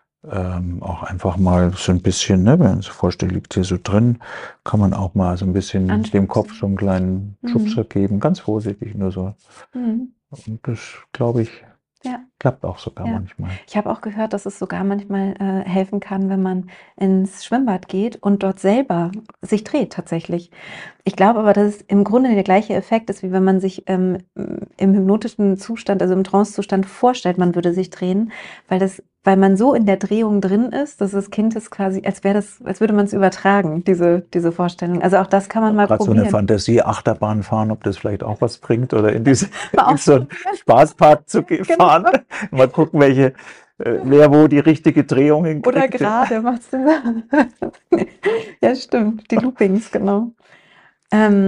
ähm, auch einfach mal so ein bisschen, ne, wenn man sich vorstellt, liegt hier so drin, kann man auch mal so ein bisschen Anstupsen. dem Kopf so einen kleinen Mhm. Schubser geben, ganz vorsichtig, nur so. Mhm. Und das, glaube ich, Ja. klappt auch sogar Ja. manchmal. Ich habe auch gehört, dass es sogar manchmal äh, helfen kann, wenn man ins Schwimmbad geht und dort selber sich dreht tatsächlich. Ich glaube aber, dass es im Grunde der gleiche Effekt ist, wie wenn man sich ähm, im hypnotischen Zustand, also im Trance-Zustand vorstellt, man würde sich drehen, weil das, weil man so in der Drehung drin ist, dass das Kind ist quasi, als wäre das, als würde man es übertragen, diese, diese Vorstellung. Also auch das kann man mal Gerade so eine probieren. Fantasie-Achterbahn fahren, ob das vielleicht auch was bringt oder in diese Mal in so einen Spaßpark zu ge- Genau. fahren. Mal gucken, welche, äh, wer wo die richtige Drehung hinkriegt. Oder gerade macht es Ja, stimmt. Die Loopings, genau. Ähm,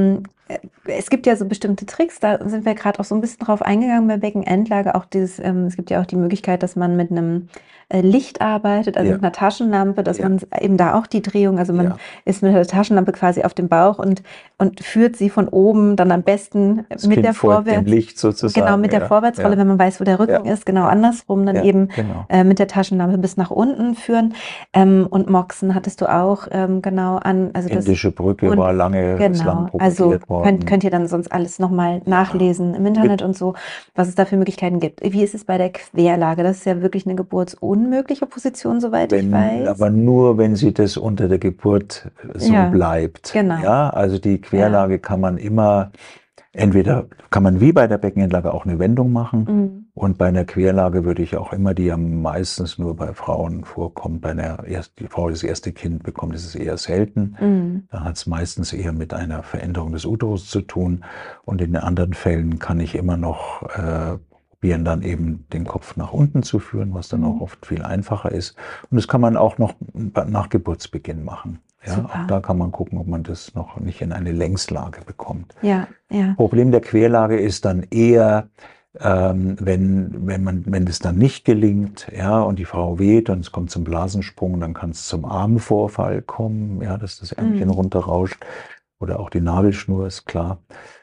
es gibt ja so bestimmte Tricks, da sind wir gerade auch so ein bisschen drauf eingegangen bei Beckenendlage. Auch dieses, ähm, es gibt ja auch die Möglichkeit, dass man mit einem äh, Licht arbeitet, also Ja. mit einer Taschenlampe, dass Ja. man eben da auch die Drehung, also man Ja. ist mit der Taschenlampe quasi auf dem Bauch und, und führt sie von oben dann am besten Das mit Kind der folgt dem Vorwärts. Licht sozusagen. Genau, mit der ja. Vorwärtsrolle, ja. wenn man weiß, wo der Rücken Ja. ist, genau Ja. andersrum, dann Ja, eben genau. äh, mit der Taschenlampe bis nach unten führen. Ähm, und Moxen hattest du auch ähm, genau an. Also das, Indische Brücke und, war lange, ist lang genau, propagiert also worden. könnt, könnt ihr dann sonst alles nochmal Ja. nachlesen im Internet und so, was es da für Möglichkeiten gibt. Wie ist es bei der Querlage? Das ist ja wirklich eine geburtsunmögliche Position, soweit ich Wenn, weiß. aber nur, wenn sie das unter der Geburt so Ja, bleibt. genau. Ja, also die Querlage kann man immer, entweder kann man wie bei der Beckenendlage auch eine Wendung machen. Mhm. Und bei einer Querlage würde ich auch immer, die ja meistens nur bei Frauen vorkommt, bei einer erst, die Frau das erste Kind bekommt, ist es eher selten. Mhm. Da hat es meistens eher mit einer Veränderung des Uterus zu tun. Und in den anderen Fällen kann ich immer noch äh, probieren, dann eben den Kopf nach unten zu führen, was dann Mhm. auch oft viel einfacher ist. Und das kann man auch noch nach Geburtsbeginn machen. Ja, Super. auch da kann man gucken, ob man das noch nicht in eine Längslage bekommt. Ja, ja. Problem der Querlage ist dann eher, ähm, wenn, wenn man, wenn es dann nicht gelingt, ja, und die Frau weht und es kommt zum Blasensprung, dann kann es zum Armvorfall kommen, ja, dass das Ärmchen Mhm. runterrauscht oder auch die Nabelschnur ist klar.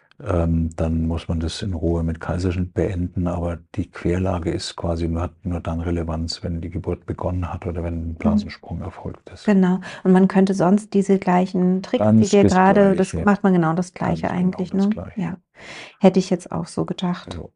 Ähm, dann muss man das in Ruhe mit Kaiserschnitt beenden, aber die Querlage ist quasi nur, hat nur dann Relevanz, wenn die Geburt begonnen hat oder wenn ein Blasensprung erfolgt ist. Genau. Und man könnte sonst diese gleichen Tricks, Ganz die wir das gerade, das Gleiche. macht man genau das Gleiche Ganz genau eigentlich, das ne? Gleiche. Ja. Hätte ich jetzt auch so gedacht. So.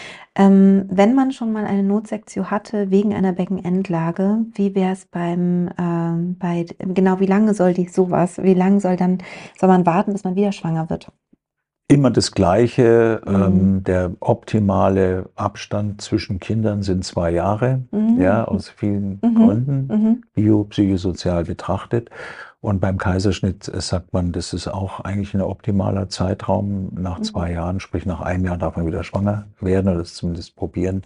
Ähm, wenn man schon mal eine Notsektio hatte wegen einer Beckenendlage, wie wäre es beim, ähm, bei, genau, wie lange soll die sowas, wie lange soll dann, soll man warten, bis man wieder schwanger wird? Immer das Gleiche. Mhm. Ähm, der optimale Abstand zwischen Kindern sind zwei Jahre, Mhm. ja, aus vielen Mhm. Gründen, Mhm. biopsychosozial betrachtet. Und beim Kaiserschnitt äh, sagt man, das ist auch eigentlich ein optimaler Zeitraum. Nach Mhm. zwei Jahren, sprich nach einem Jahr, darf man wieder schwanger werden oder das zumindest probieren.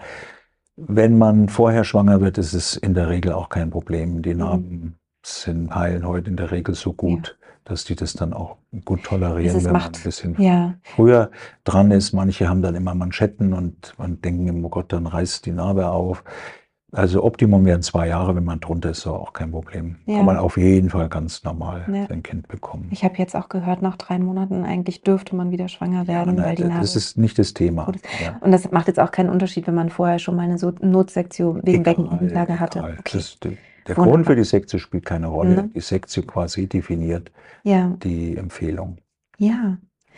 Wenn man vorher schwanger wird, ist es in der Regel auch kein Problem. Die Narben sind, heilen heute in der Regel so gut, dass die das dann auch gut tolerieren, Es wenn macht- man ein bisschen Ja, früher dran ist. Manche haben dann immer Manschetten und, und denken, oh Gott, dann reißt die Narbe auf. Also Optimum wären zwei Jahre, wenn man drunter ist, so auch kein Problem. Ja. Kann man auf jeden Fall ganz normal Ja. sein Kind bekommen. ich habe jetzt auch gehört, nach drei Monaten eigentlich dürfte man wieder schwanger werden, Ja, weil die nein, Narbe das ist nicht das Thema. gut ist. Ja. Und das macht jetzt auch keinen Unterschied, wenn man vorher schon mal eine so Notsektio wegen Egal, Beckenendlage hatte. egal. Okay. Das, der der Wunderbar. Grund für die Sektio spielt keine Rolle. Ne? Die Sektio quasi definiert Ja, die Empfehlung. ja,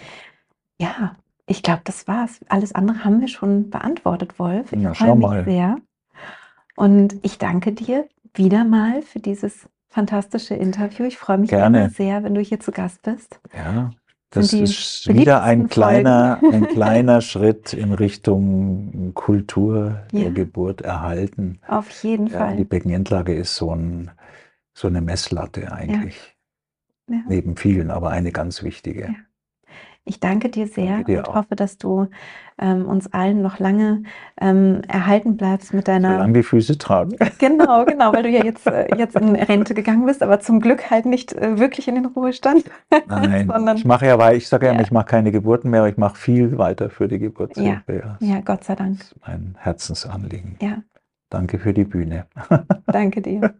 ja. Ich glaube, das war's. Alles andere haben wir schon beantwortet, Wolf. Ich Na, freue schau mich mal. sehr. Und ich danke dir wieder mal für dieses fantastische Interview. Ich freue mich Gerne. immer sehr, wenn du hier zu Gast bist. Ja, Sind das die ist wieder ein beliebtesten kleiner, Folgen. ein kleiner Schritt in Richtung Kultur Ja. der Geburt erhalten. Auf jeden Ja, Fall. die Beckenendlage ist so, ein, so eine Messlatte eigentlich. Ja. Neben vielen, aber eine ganz wichtige. Ja. Ich danke dir sehr Danke dir und auch. hoffe, dass du ähm, uns allen noch lange ähm, erhalten bleibst mit deiner. Solange die Füße tragen. Genau, genau, weil du ja jetzt, äh, jetzt in Rente gegangen bist, aber zum Glück halt nicht äh, wirklich in den Ruhestand. Nein, Sondern, ich mache ja, weil ich sage ja, Ja. ich mache keine Geburten mehr, aber ich mache viel weiter für die Geburtshilfe. Ja. ja, Gott sei Dank. Das ist mein Herzensanliegen. Ja, Danke für die Bühne. danke dir.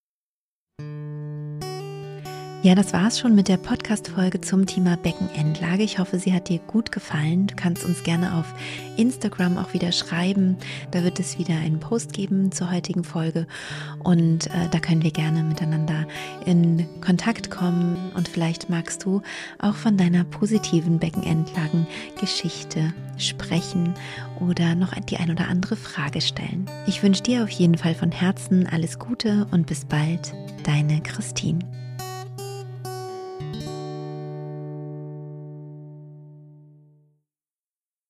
Ja, das war's schon mit der Podcast-Folge zum Thema Beckenendlage. Ich hoffe, sie hat dir gut gefallen. Du kannst uns gerne auf Instagram auch wieder schreiben. Da wird es wieder einen Post geben zur heutigen Folge. Und äh, da können wir gerne miteinander in Kontakt kommen. Und vielleicht magst du auch von deiner positiven Beckenendlagen-Geschichte sprechen oder noch die ein oder andere Frage stellen. Ich wünsche dir auf jeden Fall von Herzen alles Gute und bis bald, deine Christine.